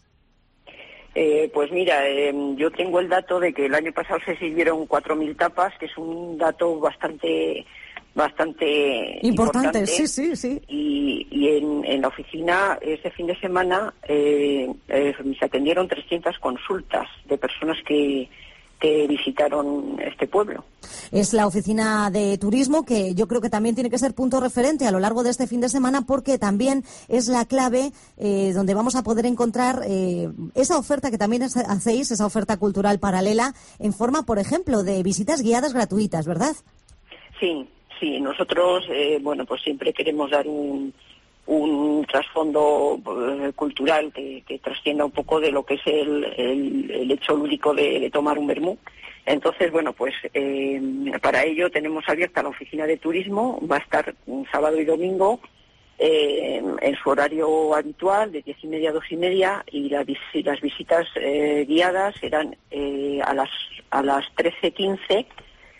Eh, pues mira, eh, yo tengo el dato de que el año pasado se sirvieron cuatro mil tapas, que es un dato bastante bastante importante, importante. sí, sí, sí. Y, y en, en la oficina ese fin de semana eh, eh, se atendieron trescientas consultas de personas que, que visitaron este pueblo. Es la oficina de turismo que yo creo que también tiene que ser punto referente a lo largo de este fin de semana, porque también es la clave eh, donde vamos a poder encontrar eh, esa oferta que también hacéis, esa oferta cultural paralela en forma, por ejemplo, de visitas guiadas gratuitas, ¿verdad? Sí, sí. Nosotros, eh, bueno, pues siempre queremos dar un un trasfondo eh, cultural que, que trascienda un poco de lo que es el, el, el hecho lúdico de, de tomar un vermú. Entonces, bueno, pues eh, para ello tenemos abierta la oficina de turismo, va a estar un sábado y domingo eh, en su horario habitual, de diez y media a dos y media, y la, y las visitas eh, guiadas serán eh, a las a las trece quince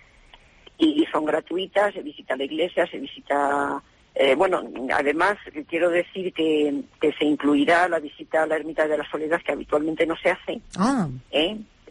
y son gratuitas. Se visita la iglesia, se visita... Eh, bueno, además quiero decir que, que se incluirá la visita a la Ermita de la Soledad, que habitualmente no se hace. Ah. ¿eh?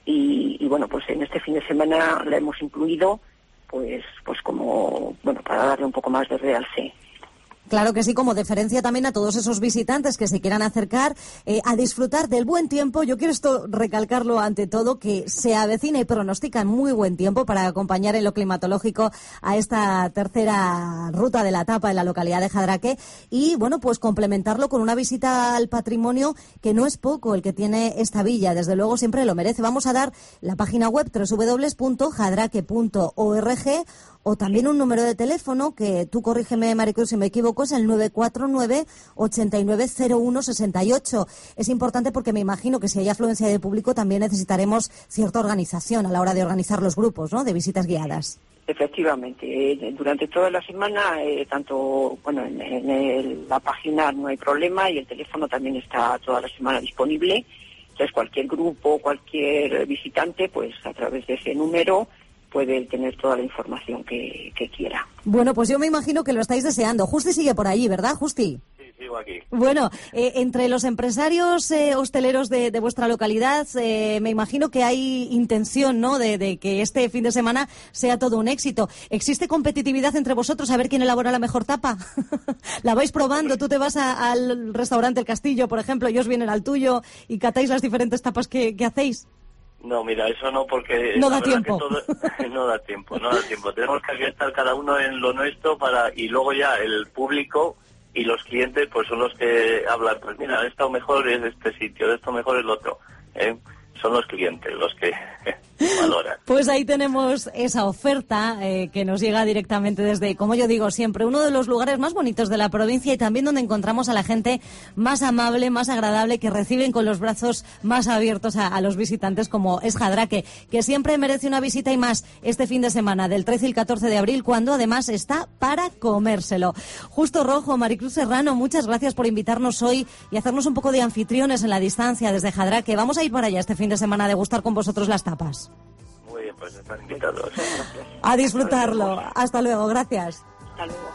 Y, y bueno, pues en este fin de semana la hemos incluido, pues, pues como, bueno, para darle un poco más de realce. Claro que sí, como deferencia también a todos esos visitantes que se quieran acercar eh, a disfrutar del buen tiempo. Yo quiero esto recalcarlo ante todo, que se avecina y pronostican muy buen tiempo para acompañar en lo climatológico a esta tercera ruta de la etapa en la localidad de Jadraque y, bueno, pues complementarlo con una visita al patrimonio que no es poco el que tiene esta villa. Desde luego siempre lo merece. Vamos a dar la página web doble u doble u doble u punto jadraque punto org o también un número de teléfono que tú corrígeme, Maricruz, si me equivoco, es el nueve cuatro nueve, ochenta y nueve, cero uno, sesenta y ocho. Es importante porque me imagino que si hay afluencia de público también necesitaremos cierta organización a la hora de organizar los grupos, ¿no?, de visitas guiadas. Efectivamente, eh, durante toda la semana, eh, tanto, bueno, en, en el, la página no hay problema y el teléfono también está toda la semana disponible. Entonces cualquier grupo, cualquier visitante, pues a través de ese número puede tener toda la información que, que quiera. Bueno, pues yo me imagino que lo estáis deseando. Justi sigue por allí, ¿verdad, Justi? Sí, sigo aquí. Bueno, eh, entre los empresarios eh, hosteleros de, de vuestra localidad, eh, me imagino que hay intención, ¿no?, de, de que este fin de semana sea todo un éxito. ¿Existe competitividad entre vosotros a ver quién elabora la mejor tapa? ¿La vais probando? Tú te vas a, al restaurante El Castillo, por ejemplo, y ellos vienen al tuyo y catáis las diferentes tapas que, que hacéis. No, mira, eso no, porque... No da tiempo. Todo, no da tiempo, no da tiempo. Tenemos que estar cada uno en lo nuestro para y luego ya el público y los clientes pues son los que hablan, pues mira, esto mejor es este sitio, esto mejor es el otro. ¿eh? Son los clientes los que valoran. Pues ahí tenemos esa oferta eh, que nos llega directamente desde, como yo digo siempre, uno de los lugares más bonitos de la provincia y también donde encontramos a la gente más amable, más agradable, que reciben con los brazos más abiertos a, a los visitantes, como es Jadraque, que siempre merece una visita y más este fin de semana del trece y el catorce de abril, cuando además está para comérselo. Justo Rojo, Maricruz Serrano, muchas gracias por invitarnos hoy y hacernos un poco de anfitriones en la distancia desde Jadraque. Vamos a ir para allá este fin de semana a degustar con vosotros las tapas. Muy bien, pues están invitados. A disfrutarlo. Hasta luego, gracias. Hasta luego.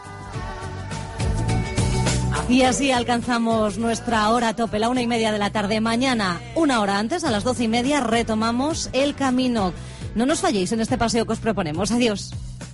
Y así alcanzamos nuestra hora a tope, la una y media de la tarde. Mañana, una hora antes, a las doce y media, retomamos el camino. No nos falléis en este paseo que os proponemos. Adiós.